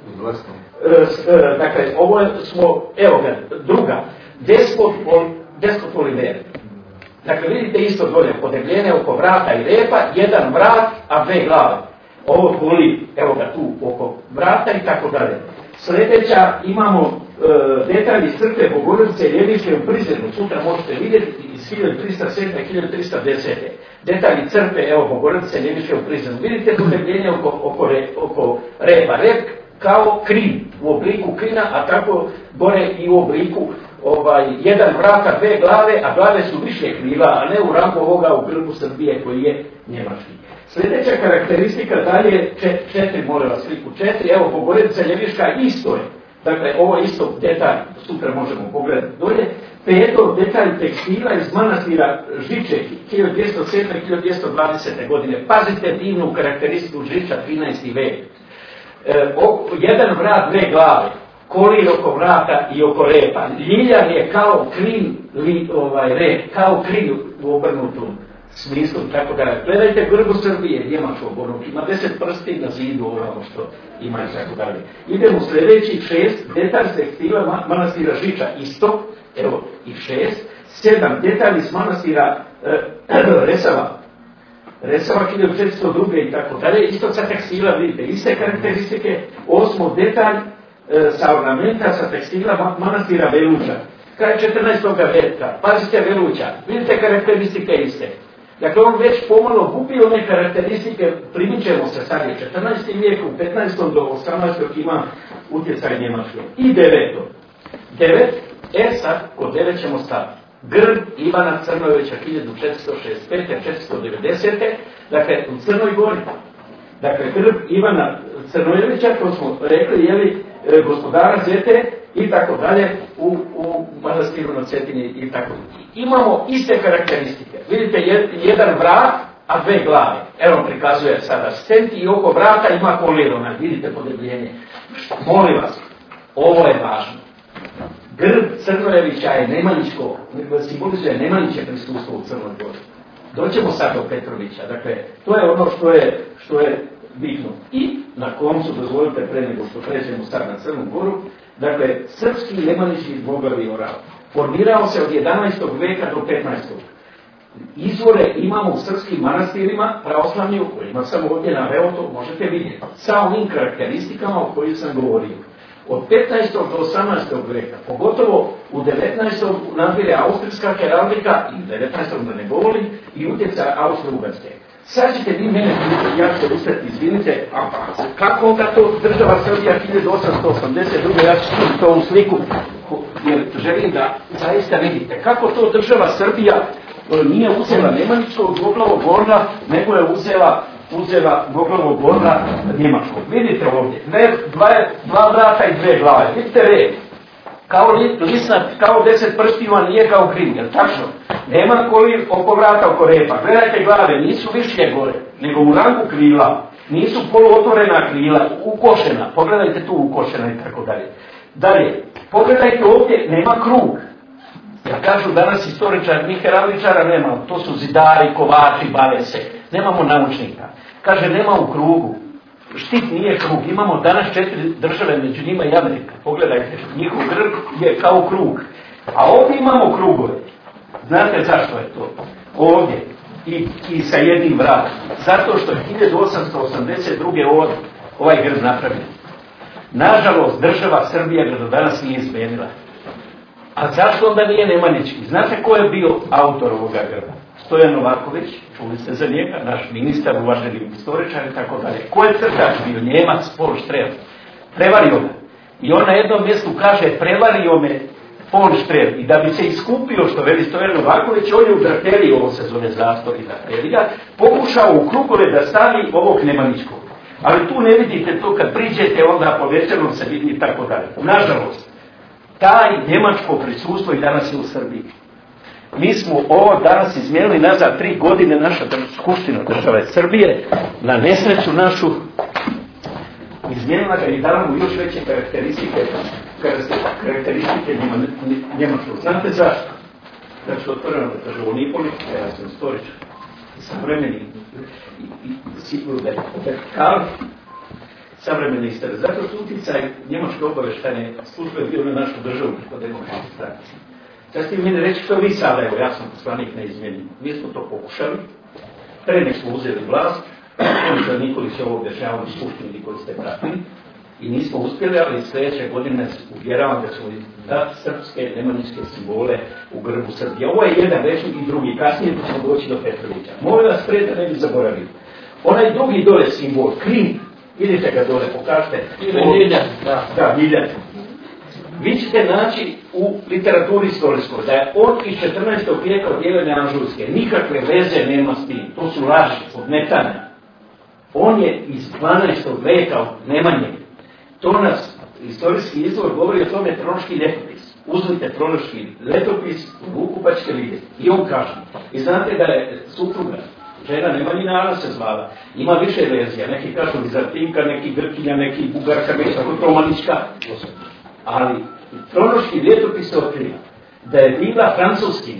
E, e, dakle, ovo smo, evo ga, druga, despot, despot Oliver. Dakle, vidite isto dolje, podebljene oko vrata i repa, jedan vrat, a dve glave. Ovo poli, evo ga tu, oko vrata i tako dalje. Sljedeća imamo e, detalji crkve Bogorodice Ljeviške u Prizrenu, sutra možete vidjeti iz hiljadu trista sedme do hiljadu trista desete. Detalji crkve, evo Bogorodice Ljeviške u Prizrenu. Vidite podebljenje oko, oko, re, oko repa. Rep kao krin, u obliku krina, a tako gore i u obliku ovaj, jedan vrata, dve glave, a glave su više krila, a ne u rangu ovoga u grbu Srbije koji je njemački. Sljedeća karakteristika dalje, četiri, molim vas, sliku četiri, evo Bogorodica Ljeviška isto je, dakle ovo isto detalj, sutra možemo pogledati dolje. Peto, detalj tekstila iz manastira Žiče, hiljadu dvjesto sedme do hiljadu dvjesto dvadesete godine. Pazite divnu karakteristiku Žiča, trinaesti vek. E, o, jedan vrat, dve glave, kolir oko vrata i oko repa. Ljiljan je kao krin, li, ovaj, rep, kao krin u obrnutom smislu, tako da gledajte grbu Srbije, njemačkog, onog, ima deset prsti na zidu, ono što ima i tako dalje. Idemo u sljedeći šest, detalj tekstila manastira Žiča, isto, evo i šest, sedam, detalj iz manastira e, Resava, Resava hiljadu četiristo druge i tako dalje, isto sa tekstila, vidite, iste karakteristike, osmo, detalj e, sa ornamenta, sa tekstila manastira Veluća, kraj četrnaestog veka, pazite Veluća, vidite karakteristike iste. Dakle, on već pomalo gubi one karakteristike, primičemo se sad je četrnaesti vijek, u petnaestom do osamnaestog ima utjecaj Njemačke. I deveto. Devet, e sad, kod devet ćemo staviti. Grb Ivana Crnojevića hiljadu četiristo šezdeset pete do četiristo devedesete. Dakle, u Crnoj Gori. Dakle, grb Ivana Crnojevića, to smo rekli, jeli, gospodara Zete i tako dalje u, u manastiru na Cetini i tako dalje. Imamo iste karakteristike. Vidite, jedan vrat, a dve glave. Evo prikazuje sada stent i oko vrata ima kolirona. Vidite podebljenje. Molim vas, ovo je važno. Grb Crnojevića je nemanjičko, simbolizuje nemanjiće prisustvo u Crnoj Gori. Doćemo sad do Petrovića. Dakle, to je ono što je, što je bitno. I na koncu, dozvolite pre nego što pređemo sad na Crnu Goru, dakle, srpski nemanjići zboglavi oral. Formirao se od jedanaestog veka do petnaestog. Izvore imamo u srpskim manastirima, pravoslavni, u kojima sam ovdje naveo, to možete vidjeti, sa onim karakteristikama o kojih sam govorio. Od petnaestog do osamnaestog veka, pogotovo u devetnaestom nadvire austrijska heraldika, i devetnaestog da ne govorim, i utjecaj Austro-Ugarske. Sad ćete vi mene, ja ću ustati, izvinite, a kako onda to država Srbija hiljadu osamsto osamdeset druge. Ja ću to u sliku, jer želim da zaista vidite kako to država Srbija nije uzela nemanjičkog dvoglavog orla, nego je uzela uzela dvoglavog orla njemačkog. Vidite ovdje, dve, dva, dva vrata i dve glave. Vidite red. Kao lisnat, kao deset prstiva, nije kao krin, jel tačno? Nema kolir oko vrata, oko repa. Gledajte glave, nisu više gore, nego u rangu krila. Nisu poluotvorena krila, ukošena. Pogledajte tu ukošena i tako dalje. Dalje, pogledajte ovdje, nema krug. Ja kažu danas istoričar, ni heraldičara nema, to su zidari, kovači, bave se. Nemamo naučnika. Kaže, nema u krugu. Štit nije krug. Imamo danas četiri države, među njima i Amerika. Pogledajte, njihov grb je kao krug. A ovdje imamo krugove. Znate zašto je to? Ovdje. I, i sa jednim vratom. Zato što je hiljadu osamsto osamdeset druge ovaj, ovaj grb napravljen. Nažalost, država Srbija ga do danas nije izmenila. A zašto onda nije nemanjički? Znate ko je bio autor ovoga grba? Stojan Novaković, čuli ste za njega, naš ministar, uvaženi historičar i tako dalje. Ko je crtač bio? Njemac, Paul Strel. Prevario me. I on na jednom mjestu kaže, prevario me von Štrel. I da bi se iskupio, što veli Stojan Novaković, on je u Drateriji, ovo se zove zastor i Draterija, pokušao u krugove da stavi ovog Nemaničkog. Ali tu ne vidite to, kad priđete, onda po večerom se vidi i tako dalje. Nažalost, taj njemačko prisustvo i danas je u Srbiji. Mi smo ovo danas izmijenili nazad tri godine, naša skupština države Srbije, na nesreću našu, izmijenila ga i dala mu još veće karakteristike, karakteristike njemačkog. Znate zašto? Da ću otvoreno da kažu, ovo nije politika, ja sam istoričar, savremeni i sigurno da je vertikal, savremeni istorija. Zato što utjecaj njemačke obaveštajne službe je bio na našu državu kod demokratske stranke. Sad ste meni reći što vi sada, evo ja sam poslanik neizmjenjen. Mi smo to pokušali, pre nek smo uzeli vlast, za Nikolić je ovo objašnjavali u skupštini koji ste pratili i nismo uspjeli, ali sljedeće godine uvjeravam da ćemo dati srpske, nemanjinske simbole u grbu Srbije. Ovo je jedan veći i drugi, kasnije ćemo doći do Petrovića. Molim vas pre da ne bi zaboravili. Onaj drugi dole simbol, Krim, vidite ga dole, pokažite. Miljat. Da, Miljat. Vi ćete naći u literaturi istorijskoj da je on iz četrnaestog vijeka od Jelene Anžujske. Nikakve veze nema s tim. To su laži, podmetanja. On je iz dvanaestog vijeka od Nemanje. To nas istorijski izvor govori o tome Tronoški letopis. Uzmite Tronoški letopis u ruku pa ćete vidjeti. I on kaže. I znate da je supruga, žena Nemanjinara se zvala. Ima više verzija. Neki kažu Bizantinka, neki Grkinja, neki Bugarka, neki Romanička. Ali Tronoški ljetopis se otkriva da je bila Francuskinja.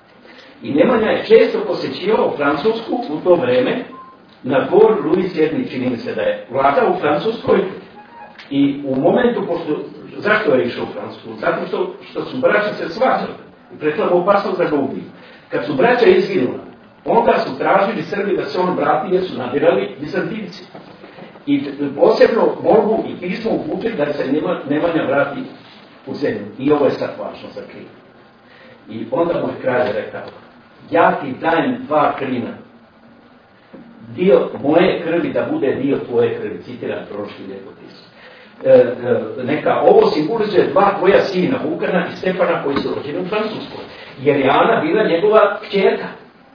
I Nemanja je često posjećivao Francusku u to vreme na dvor Louis sedmi, čini mi se da je vladao u Francuskoj i u momentu, pošto, zašto je išao u Francusku? Zato što, što su braća se svađali i pretlamo opasnost da ga ubiju. Kad su braća izginula, onda su tražili Srbi da se on vrati jer su nadirali Bizantinci. I posebno molbu i pismo uputili da se Nemanja vrati u zemlju. I ovo je sad važno za Krim. I onda moj kralj rekao, ja ti dajem dva Krima. Dio moje krvi da bude dio tvoje krvi. Citiram Tronoški ljetopis. E, e, neka ovo simbolizuje dva tvoja sina, Vukana i Stefana, koji su rođeni u Francuskoj. Jer je Ana bila njegova kćerka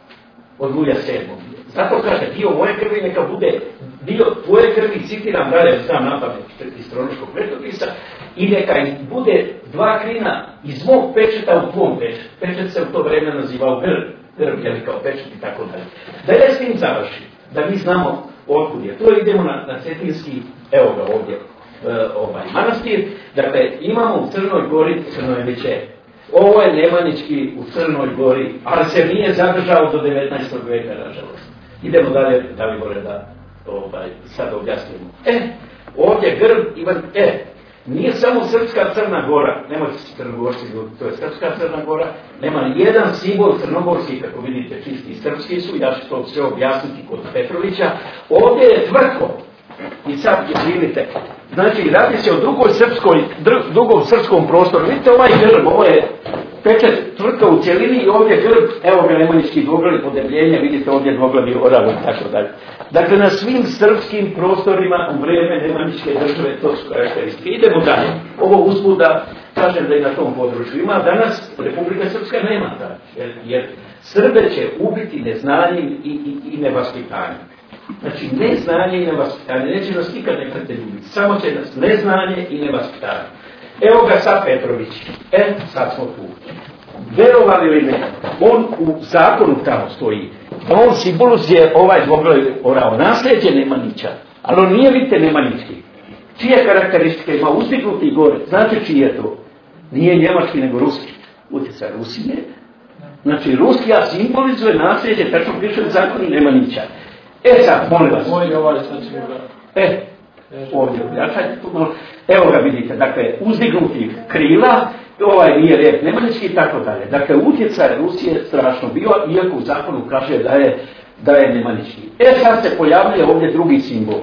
od Luja sedmog. Zato kaže, dio moje krvi neka bude dio tvoje krvi, citiram dalje, znam napamet iz Tronoškog letopisa, i neka bude dva krina iz mog pečeta u tvom pečetu. Pečet se u to vreme nazivao grb, grb je li kao pečet i tako dalje. Da je s tim završi, da mi znamo otkud je. To idemo na, na Cetinski, evo ga ovdje, e, ovaj manastir. Dakle, imamo u Crnoj Gori Crnojeviće. Ovo je Nemanjički u Crnoj Gori, ali se nije zadržao do devetnaestog vijeka, nažalost. Idemo dalje, da li gore da ovaj, sad objasnimo. E, ovdje grb, Ivan, e, nije samo Srpska Crna Gora, nemojte se Crnogorski ljudi, to je Srpska Crna Gora, nema ni jedan simbol crnogorski, kako vidite, čisti srpski su, ja ću to sve objasniti kod Petrovića. Ovdje je tvrtko, i sad izvinite, znači radi se o drugoj srpskoj, drugom srpskom prostoru, vidite ovaj grb, ovo je pečet tvrtka u cjelini i ovdje grb, evo ga Nemanjički dvoglavi podebljenja, vidite ovdje dvoglavi orav i tako dalje. Dakle, na svim srpskim prostorima u vrijeme Nemanjičke države to su karakteristike. Idemo dalje. Ovo usput da kažem da i na tom području ima. Danas Republika Srpska nema da, jer, jer Srbe će ubiti neznanjem i, i, i nevaspitanjem. Znači, neznanje i nevaspitanje. Neće nas nikad nekada ljubiti. Samo će nas neznanje i nevaspitanje. Evo ga sad Petrović. E, sad smo tu. Verovali li ne, on u zakonu tamo stoji. On simbolizuje ovaj dvoglavi orao. Nasljeđe Nemanjića. Ali on nije, vidite, Nemanjički. Čije karakteristike ima uzdignuti gore? Znate čiji je to? Nije njemački, nego ruski. Utjecaj Rusije. Znači, Rusija simbolizuje nasljeđe, tačno piše u zakonu Nemanjića. E sad, molim vas. Moj ovaj sad ćemo ga... E, ovdje objačajte tu malo. Evo ga vidite, dakle, uzdignutih krila, ovaj nije rep Nemanjički i tako dalje. Dakle, utjecaj Rusije strašno bio, iako u zakonu kaže da je, da je Nemanjički. E sad se pojavljuje ovdje drugi simbol.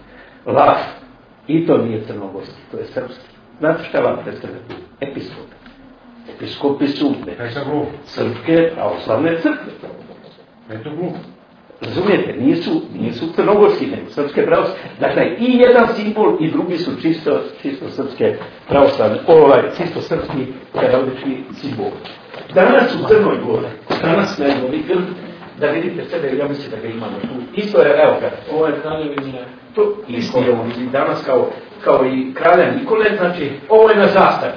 Lav. I to nije crnogorski, to je srpski. Znate šta vam predstavlja tu? Episkop. Episkopi su srpske pravoslavne crkve. Razumijete, nisu, nisu crnogorski, nego srpske pravoslavne. Dakle, i jedan simbol i drugi su čisto, čisto srpske pravoslavne, ovaj, čisto srpski heraldički simbol. Danas u Crnoj Gori, danas na jednovi grb, da vidite sebe, ja mislim da ga imamo tu. Isto je, evo ga, ovo je kraljevina, to isto je on, i danas kao, kao i kralja Nikole, znači, ovo je na zastavi.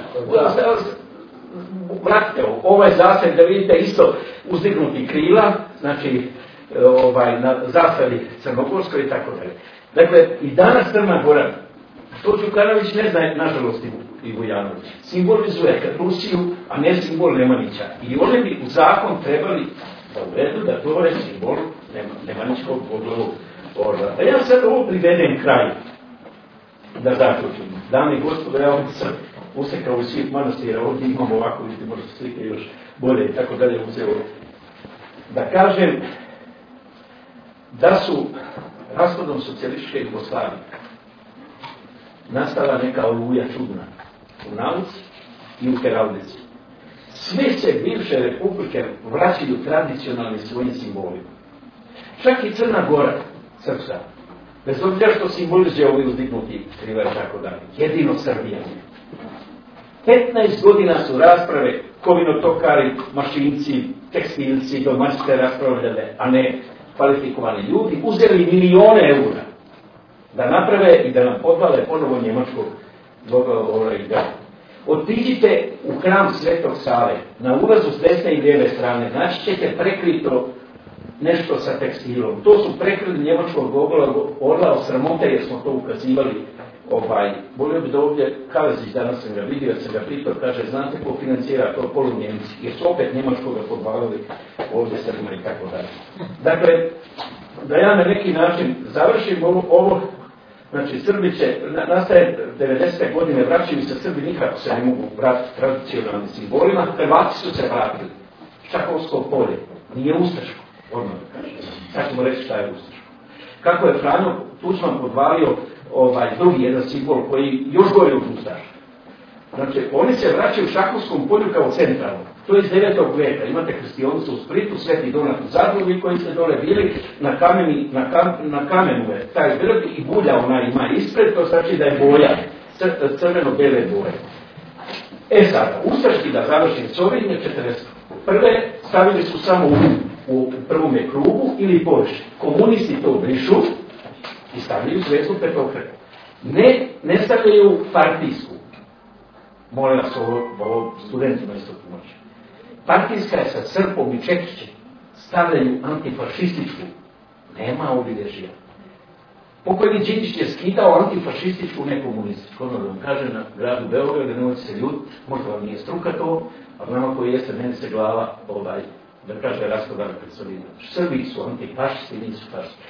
Vratite ovo, ovo je zastav da vidite isto uzdignuti krila, znači, ovaj, na zastavi Crnogorskoj i tako dalje. Dakle, i danas Crna Gora, to Đukanović ne zna, nažalost, i Vujanović, simbolizuje Rusiju, a ne simbol Nemanjića. I oni bi u zakon trebali da uvedu da to je simbol Nemanjićkog podlogu orla. A ja sad ovo privedem kraju, da zaključim. Dame i gospodo, ja ovdje sam usekao u svih manastira, ovdje imamo ovako, vidite, možda slike još bolje i tako dalje uzeo. Da kažem da su raspadom socijalističke Jugoslavije nastala neka oluja čudna u nauci i u heraldici. Sve se bivše republike vraćaju tradicionalnim svojim simbolima. Čak i Crna Gora, srpska, bez obzira što simbolizuje ovi uzdignuti krivar i tako dalje. Jedino Srbija. petnaest godina su rasprave, kovinotokari, mašinci, tekstilci, domaćice raspravljale, a ne kvalifikovani ljudi, uzeli milione eura da naprave i da nam podvale ponovo njemačkog ovaj, da. Otiđite u hram Svetog Save, na ulazu s desne i lijeve strane, naći ćete prekrito nešto sa tekstilom. To su prekrili njemačkog orla od sramote, jer smo to ukazivali. Ovaj, volio bi da ovdje Kalezić, danas sam ga vidio, sam ga pitao, kaže, znate ko financira to polu Njemci, jer su opet njemačkoga podvalili ovdje Srbima i tako dalje. Dakle, da ja na neki način završim ovo, ovo znači Srbi će, nastaje devedesete godine, vraćaju se Srbi, nikako se ne mogu vratiti tradicionalnim simbolima, Hrvati su se vratili. Šahovsko polje, nije ustaško, odmah da kažem, sad ćemo reći šta je ustaško. Kako je Franjo Tuđman podvalio ovaj drugi jedan simbol koji još gore od ustaša. Znači, oni se vraćaju u Šahovskom polju kao centralno. To je iz devetog veka. Imate krstionicu u Splitu, Sveti Donat u Zadrugi koji ste dole bili, na, kameni, na, kam, na kamenu je taj grb i bulja ona ima ispred, to znači da je boja, crveno-bele boje. E sada, ustaški da završim s ovim je četrdeset prve stavili su samo u, u prvome krugu ili površi. Komunisti to brišu i stavljaju zvezdu petokraku. Ne, ne stavljaju partijsku. Molim vas ovo, ovo studentima isto pomoći. Partijska je sa srpom i čekićem. Stavljaju antifašističku. Nema obilježja. Pokojni Đinđić je skidao antifašističku, ne komunističku. Ono da vam kaže na gradu Beogradu, da nemojte se ljudi, možda vam nije struka to, ali nama koji jeste, meni se glava, ovaj, da kaže raskodana pred Srbima. Srbi su antifašisti, nisu fašisti.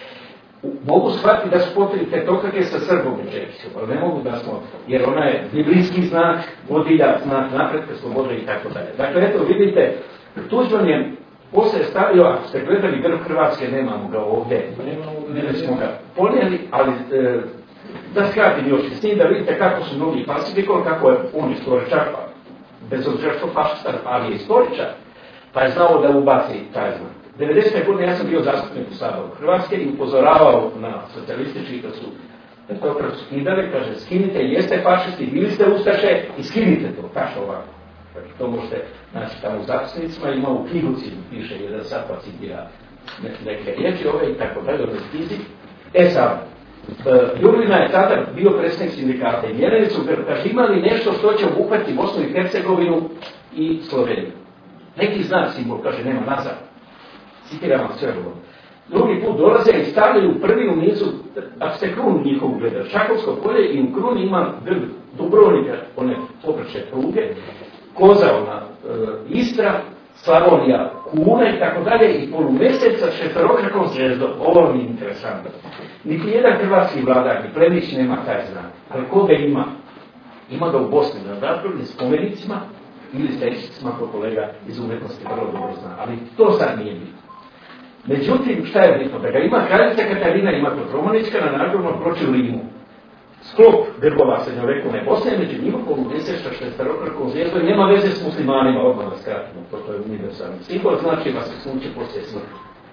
Mogu shvatiti da su potrebni petokrake sa Srbom i Čekićom, ali ne mogu da smo, jer ona je biblijski znak, vodilja, znak napretka, slobode i tako dalje. Dakle, eto, vidite, Tuđman je posle stavio, ako ste gledali grb Hrvatske, nemamo ga ovdje, ne smo ga ponijeli, ali e, da skratim još s tim da vidite kako su mnogi falsifikovali, kako je on istoričar, bez obzira što fašistar, ali je istoričar, pa je znao da ubaci taj znak. devedesete godine ja sam bio zastupnik u Saboru Hrvatske i upozoravao na socijalistički kad su to kad su skidali, kaže skinite, jeste fašisti, bili ste ustaše i skinite to, kaže ovako. Znači, to možete naći tamo u zapisnicima, ima u knjigoci, piše jedan sad pa citira neke riječi ove i tako dalje, ove knjizi. E sad, Jurlina je tada bio predsjednik sindikata i mjerili su, kaže imali nešto što će obuhvatiti Bosnu i Hercegovinu i Sloveniju. Neki znak simbol, kaže nema nazad. Citiram vam sve ovo. Drugi put dolaze i stavljaju prvi u nizu, ako ste krunu njihovu gledali, Šahovsko polje i u kruni ima grb Dubrovnika, one poprče pruge, Koza, ona e, Istra, Slavonija, Kuna i tako dalje i polumesec sa šesterokrakom zvezdom. Ovo mi je interesantno. Niti jedan hrvatski vladar, ni Plemić nema taj znak. Ali koga ima? Ima ga u Bosni, na zapravljenim spomenicima ili stečićima, ko kolega iz umetnosti vrlo dobro zna. Ali to sad nije bitno. Međutim, šta je bitno? Da ga ima kraljica Katarina, ima to Romanička na narodnom ploči u Rimu. Sklop grbova srednjovjekovne Bosne, među njima polumeseča šesterokrakom zvijezdom, nema veze s muslimanima, odmah da skratimo, to je univerzalni simbol, znači vas se sunče poslije smrti.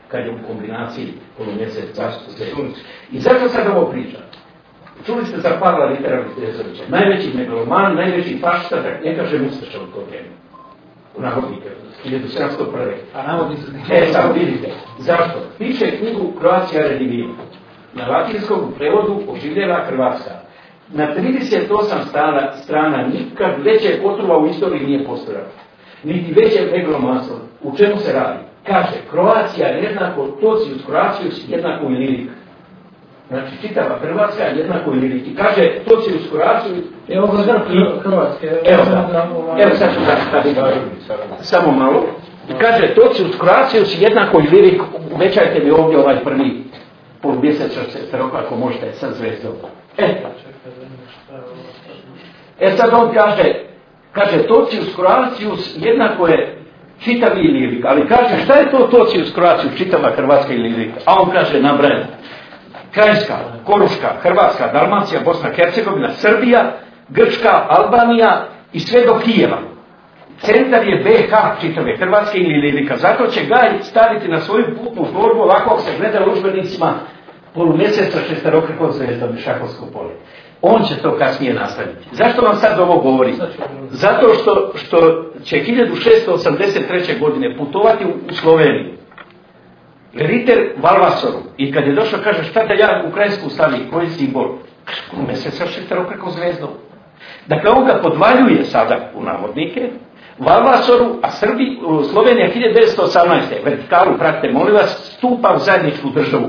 kad je u kombinaciji polumjesec, zašto se I zašto sad ovo pričam? Čuli ste za Pavla Ritera Vitezovića, najveći megaloman, najveći fašista, da ne kažem ustaša u to vrijeme. U navodnike, hiljadu sedamsto prve. A navodnice ne. E, samo vidite. Zašto? Piše knjigu Croatia Redivivum. Na latinskom prevodu oživljena Hrvatska. Na trideset osam strana, strana nikad veće otrova u istoriji nije postojalo. Niti veće megalomanstvo. U čemu se radi? Kaže, Croatia jednako, Tocius Croatius jednako Ilirik. Znači, čitava Hrvatska jednako Ilirik. I kaže, Tocius Croatius... Evo ga zrp Hrvatske. Evo da. Evo sad ću da samo malo. I kaže, Tocius Croatius jednako Ilirik. Uvećajte mi ovdje ovaj prvi polumjesec šesteroko, ako možete, sa zvezdom. E, e sad on kaže, kaže, Tocius Croatius jednako je čitavi Ilirik, ali kaže, šta je to Tocius Croatius, čitava Hrvatska Ilirik? A on kaže, nabrajeno, Krajinska, Koruška, Hrvatska, Dalmacija, Bosna, Hercegovina, Srbija, Grčka, Albanija i sve do Kijeva. Centar je be ha čitave Hrvatske Ilirika, zato će Gaj staviti na svoju putnu torbu, ovako ako se gleda u udžbenicima, polumjeseca šesterokrekog zvezdom i šahovsko polje. On će to kasnije nastaviti. Zašto vam sad ovo govorim? Zato što, što će hiljadu šesto osamdeset treće godine putovati u, u Sloveniju. Riter Valvasoru. I kad je došao, kaže, šta da ja u Krajinsku stavim, koji simbol? Polumjeseca šesterokrekog zvezdom. Dakle, on ga podvaljuje sada u navodnike, Valvasoru, a Srbi, Slovenija hiljadu devetsto osamnaeste. vertikalu, pratite, molim vas, stupa u zajedničku državu.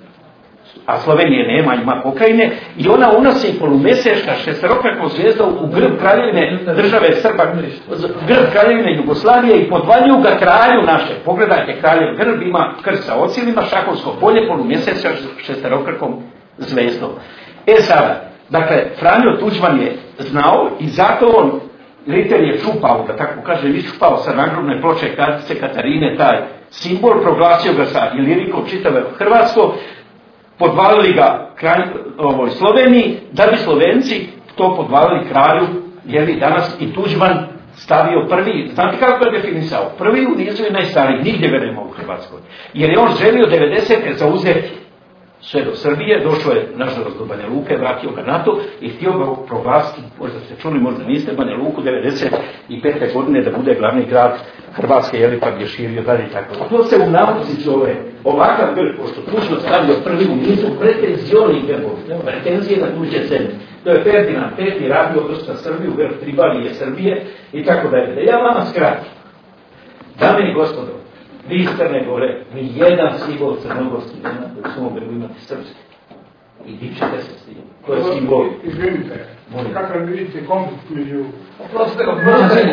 A Slovenije nema, ima pokrajine, i ona unosi polumjesečka šesterokrekog zvijezda u grb kraljevine države Srba, grb kraljevine Jugoslavije i podvaljuju ga kralju naše. Pogledajte, kraljev grb ima krst sa ocilima, šahovsko polje, polumjesečka šesterokrekom zvezdom. E sada, dakle, Franjo Tuđman je znao i zato on, Riter je čupao, da tako kaže, iščupao sa nagrobne ploče Kraljice Katarine taj simbol, proglasio ga sa Ilirikom čitave Hrvatsko, podvalili ga kralj, ovoj Sloveniji, da bi Slovenci to podvalili kralju, jer je danas i Tuđman stavio prvi, znate kako je definisao? Prvi u nizu je najstariji, nigdje ga nema u Hrvatskoj. Jer je on želio devedesete zauzeti sve do Srbije, došao je nažalost do Banja Luke, vratio ga na to i htio ga proglasiti, možda ste čuli, možda niste, Banja Luku devedeset pete godine da bude glavni grad Hrvatske, jeli pa je širio dalje i tako. To se u nauci zove ovakav grb, pošto Tuđman stavio prvi u nizu pretenzioni grbovi, pretenzije na tuđe zemlje. To je Ferdinand peti radio odnosno na Srbiju, grb Tribalije Srbije i tako dalje. Da ja vama skratim. Dame i gospodo, vi iz Crne Gore, ni jedan simbol crnogorski nema u svom grbu imati srpski. I dičite se s tim. To je simbol. Izvinite, kakav vidite konflikt među... Oprostite, oprostite,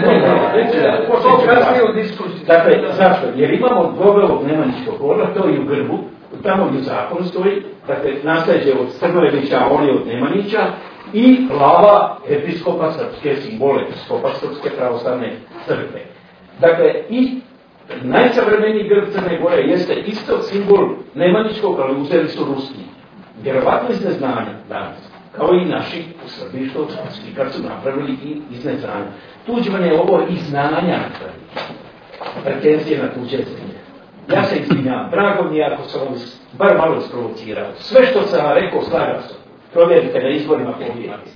to kasnije u diskusiji. Dakle, zašto? Jer imamo dvobelog nemanjičkog orla, to i u grbu, tamo gdje zakon stoji, dakle, nasljeđe od Crnojevića, a on je od Nemanjića, i glava episkopa srpske, simbole episkopa srpske pravoslavne crkve. Dakle, i najsavremeniji grb Crne Gore jeste isto simbol nemanjičkog, ali uzeli su ruski. Vjerovatno iz neznanja danas, kao i naši u Srbiji što kad su napravili i iz neznanja. Tuđman je ovo iz znanja napravili. Pretenzije na tuđe zemlje. Ja se izvinjam, drago mi je ako sam ovo bar malo isprovocirao. Sve što sam rekao, slagao sam. Provjerite na izborima pogledati.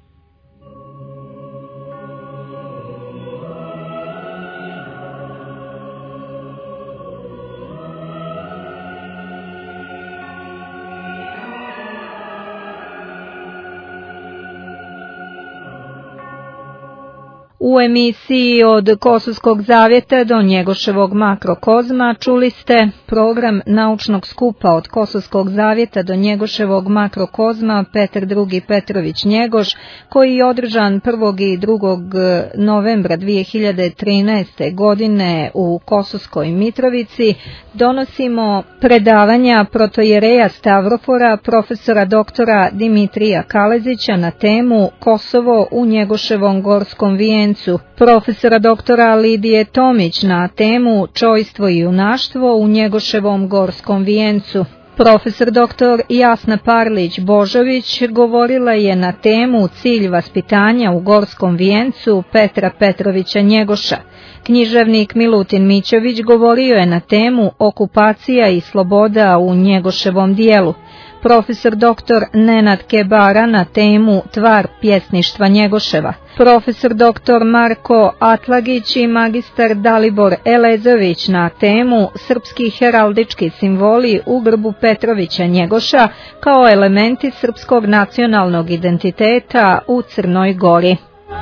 U emisiji Od Kosovskog zavjeta do Njegoševog makrokozma čuli ste program naučnog skupa Od Kosovskog zavjeta do Njegoševog makrokozma Petar drugi Petrović Njegoš, koji je održan prvog i drugog novembra dvije hiljade trinaeste. godine u Kosovskoj Mitrovici. Donosimo predavanja protojereja Stavrofora, profesora doktora Dimitrija Kalezića na temu Kosovo u Njegoševom gorskom vijencu, profesora doktora Lidije Tomić na temu Čojstvo i junaštvo u Njegoševom gorskom vijencu, Profesor doktor Jasna Parlić-Božović govorila je na temu Cilj vaspitanja u Gorskom vijencu Petra Petrovića Njegoša. Književnik Milutin Mićović govorio je na temu Okupacija i sloboda u Njegoševom dijelu. Profesor doktor Nenad Kebara na temu Tvar pjesništva Njegoševa. Profesor doktor Marko Atlagić i magistar Dalibor Elezović na temu Srpski heraldički simboli u grbu Petrovića Njegoša kao elementi srpskog nacionalnog identiteta u Crnoj Gori.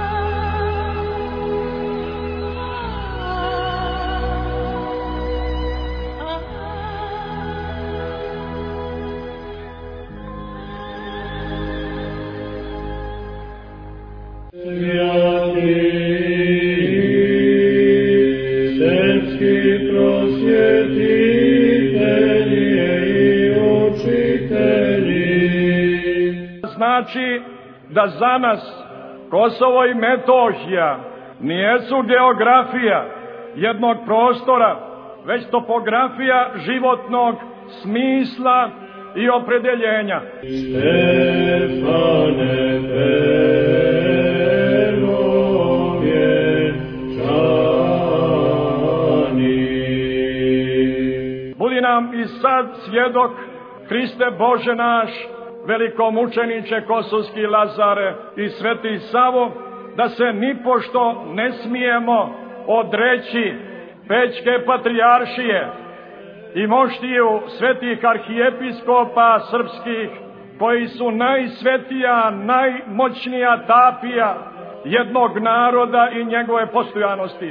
Znači da za nas Kosovo i Metohija nijesu geografija jednog prostora, već topografija životnog smisla i opredeljenja. Stefane Budi nam i sad svjedok, Hriste Bože naš, velikomučeniče Kosovski Lazare i Sveti Savo, da se nipošto ne smijemo odreći Pećke patrijaršije i moštiju svetih arhijepiskopa srpskih, koji su najsvetija, najmoćnija tapija jednog naroda i njegove postojanosti.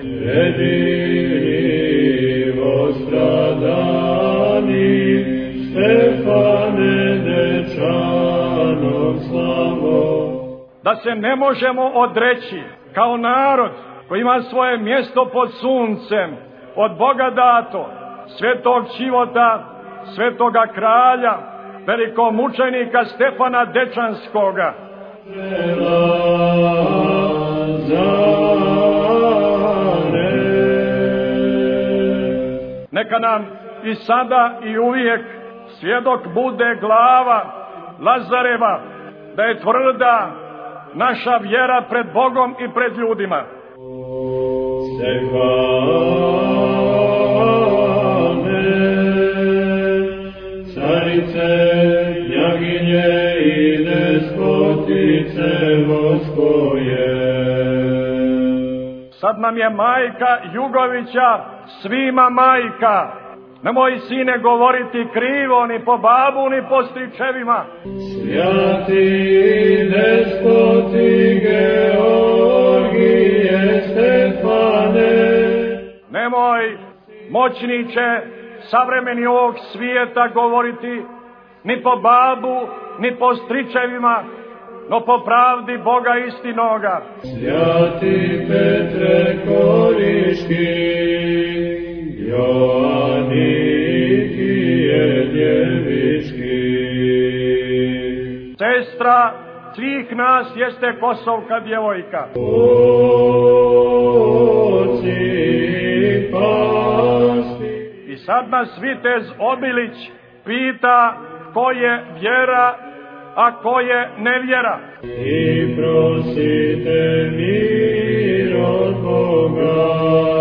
Jedinivo stradani Stefane Dečanom slavo. Da se ne možemo odreći kao narod koji ima svoje mjesto pod suncem, od Boga dato, svetog Ćivota, svetoga kralja, velikomučenika Stefana Dečanskoga. Neka nam i sada i uvijek svjedok bude glava Lazareva, da je tvrda naša vjera pred Bogom i pred ljudima. Stefane, carice, knjaginje i despotice voskoje. Sad nam je majka Jugovića svima majka. Nemoj, sine, govoriti krivo ni po babu, ni po stričevima. Svjati despoti Georgije Stefane. Nemoj, moćniče, savremeni ovog svijeta govoriti ni po babu, ni po stričevima, no po pravdi Boga istinoga. Svjati Petre Koriški, Joannikije djevički. Sestra svih nas jeste kosovka djevojka. Oci pasti. I sad nas vitez Obilić pita ko je vjera, a ko je nevjera. I prosite mir od Boga.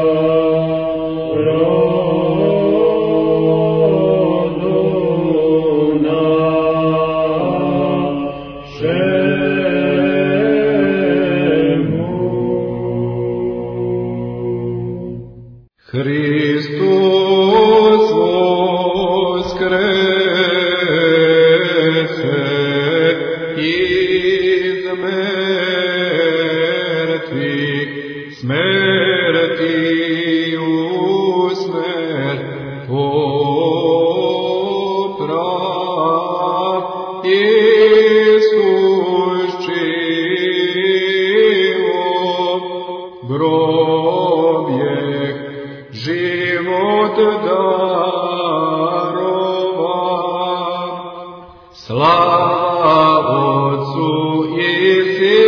Hristos voskrese iz mrtvih, smrti u smrt poprav. Isus život grobjeh, život darova, slava Otcu i Sinu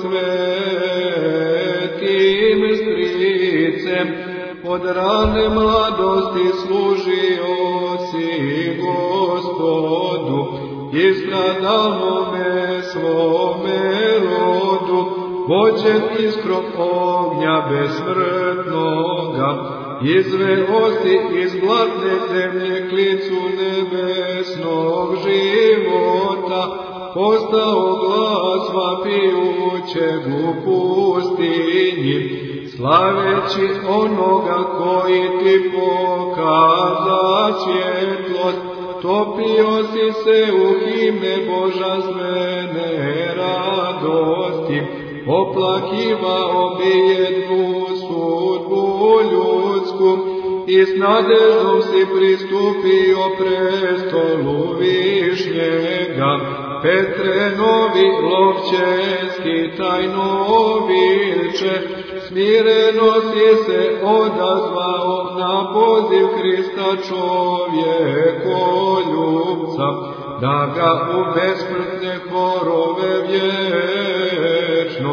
svetim stricem, od rane mladosti služio si Gospodu, istradalnome svome rodu, vođen iskrom ognja besmrtnoga, izveo si iz blatne zemlje klicu nebesnog života, postao glas vapijućeg u pustinji, slaveći onoga koji ti pokaza svjetlost, topio si se u himne božanstvene radosti, oplakivao bi jednu sudbu ljudsku i s nadeždom si pristupio prestolu višnjega. Petre, novi lovčeski tajno vilče, smireno si se odazvao na poziv Krista čovjekoljubca, da ga u besmrtne horove vječno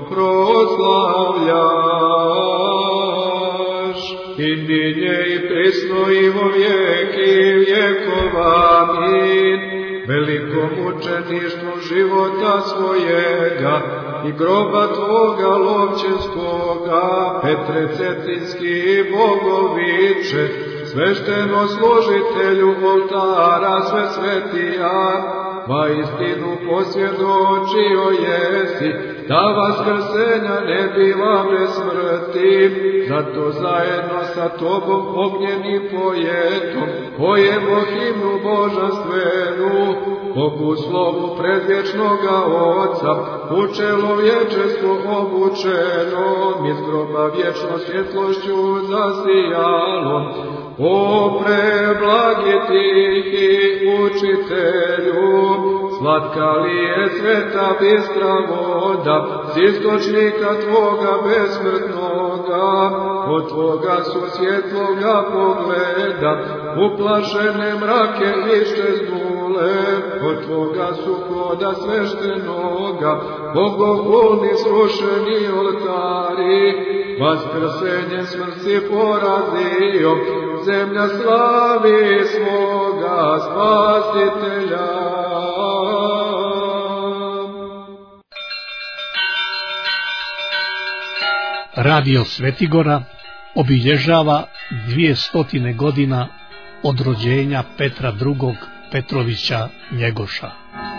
proslavljaš. I ninje i prisno i vo vijeki vjekova. Amin. Velikom mučeništvu života svojega i groba tvoga lovčeskoga, Petre Cetinski bogoviče, svešteno služitelju oltara sve svetija, va istinu posvjedočio jesi, da vaskrsenja ne biva bez smrti, zato zajedno sa tobom ognjenim pojetom pojemo himnu božanstvenu, Bogu slovu predvječnoga Oca, u čelo vječestvo obučeno, iz groba vječno svjetlošću zasijalo. O preblagi tihi učitelju, slatka li je sveta bistra voda, s istočnika tvoga besmrtnoga, od tvoga su svjetloga pogleda, uplašene mrake iščeznule, od tvoga su hoda sveštenoga, bogohulni srušeni oltari, vaskrsenje smrti porazio, zemlja slavi svoga Spasitelja. Radio Svetigora obilježava dvijestotine godina od rođenja Petra drugog Petrovića Njegoša.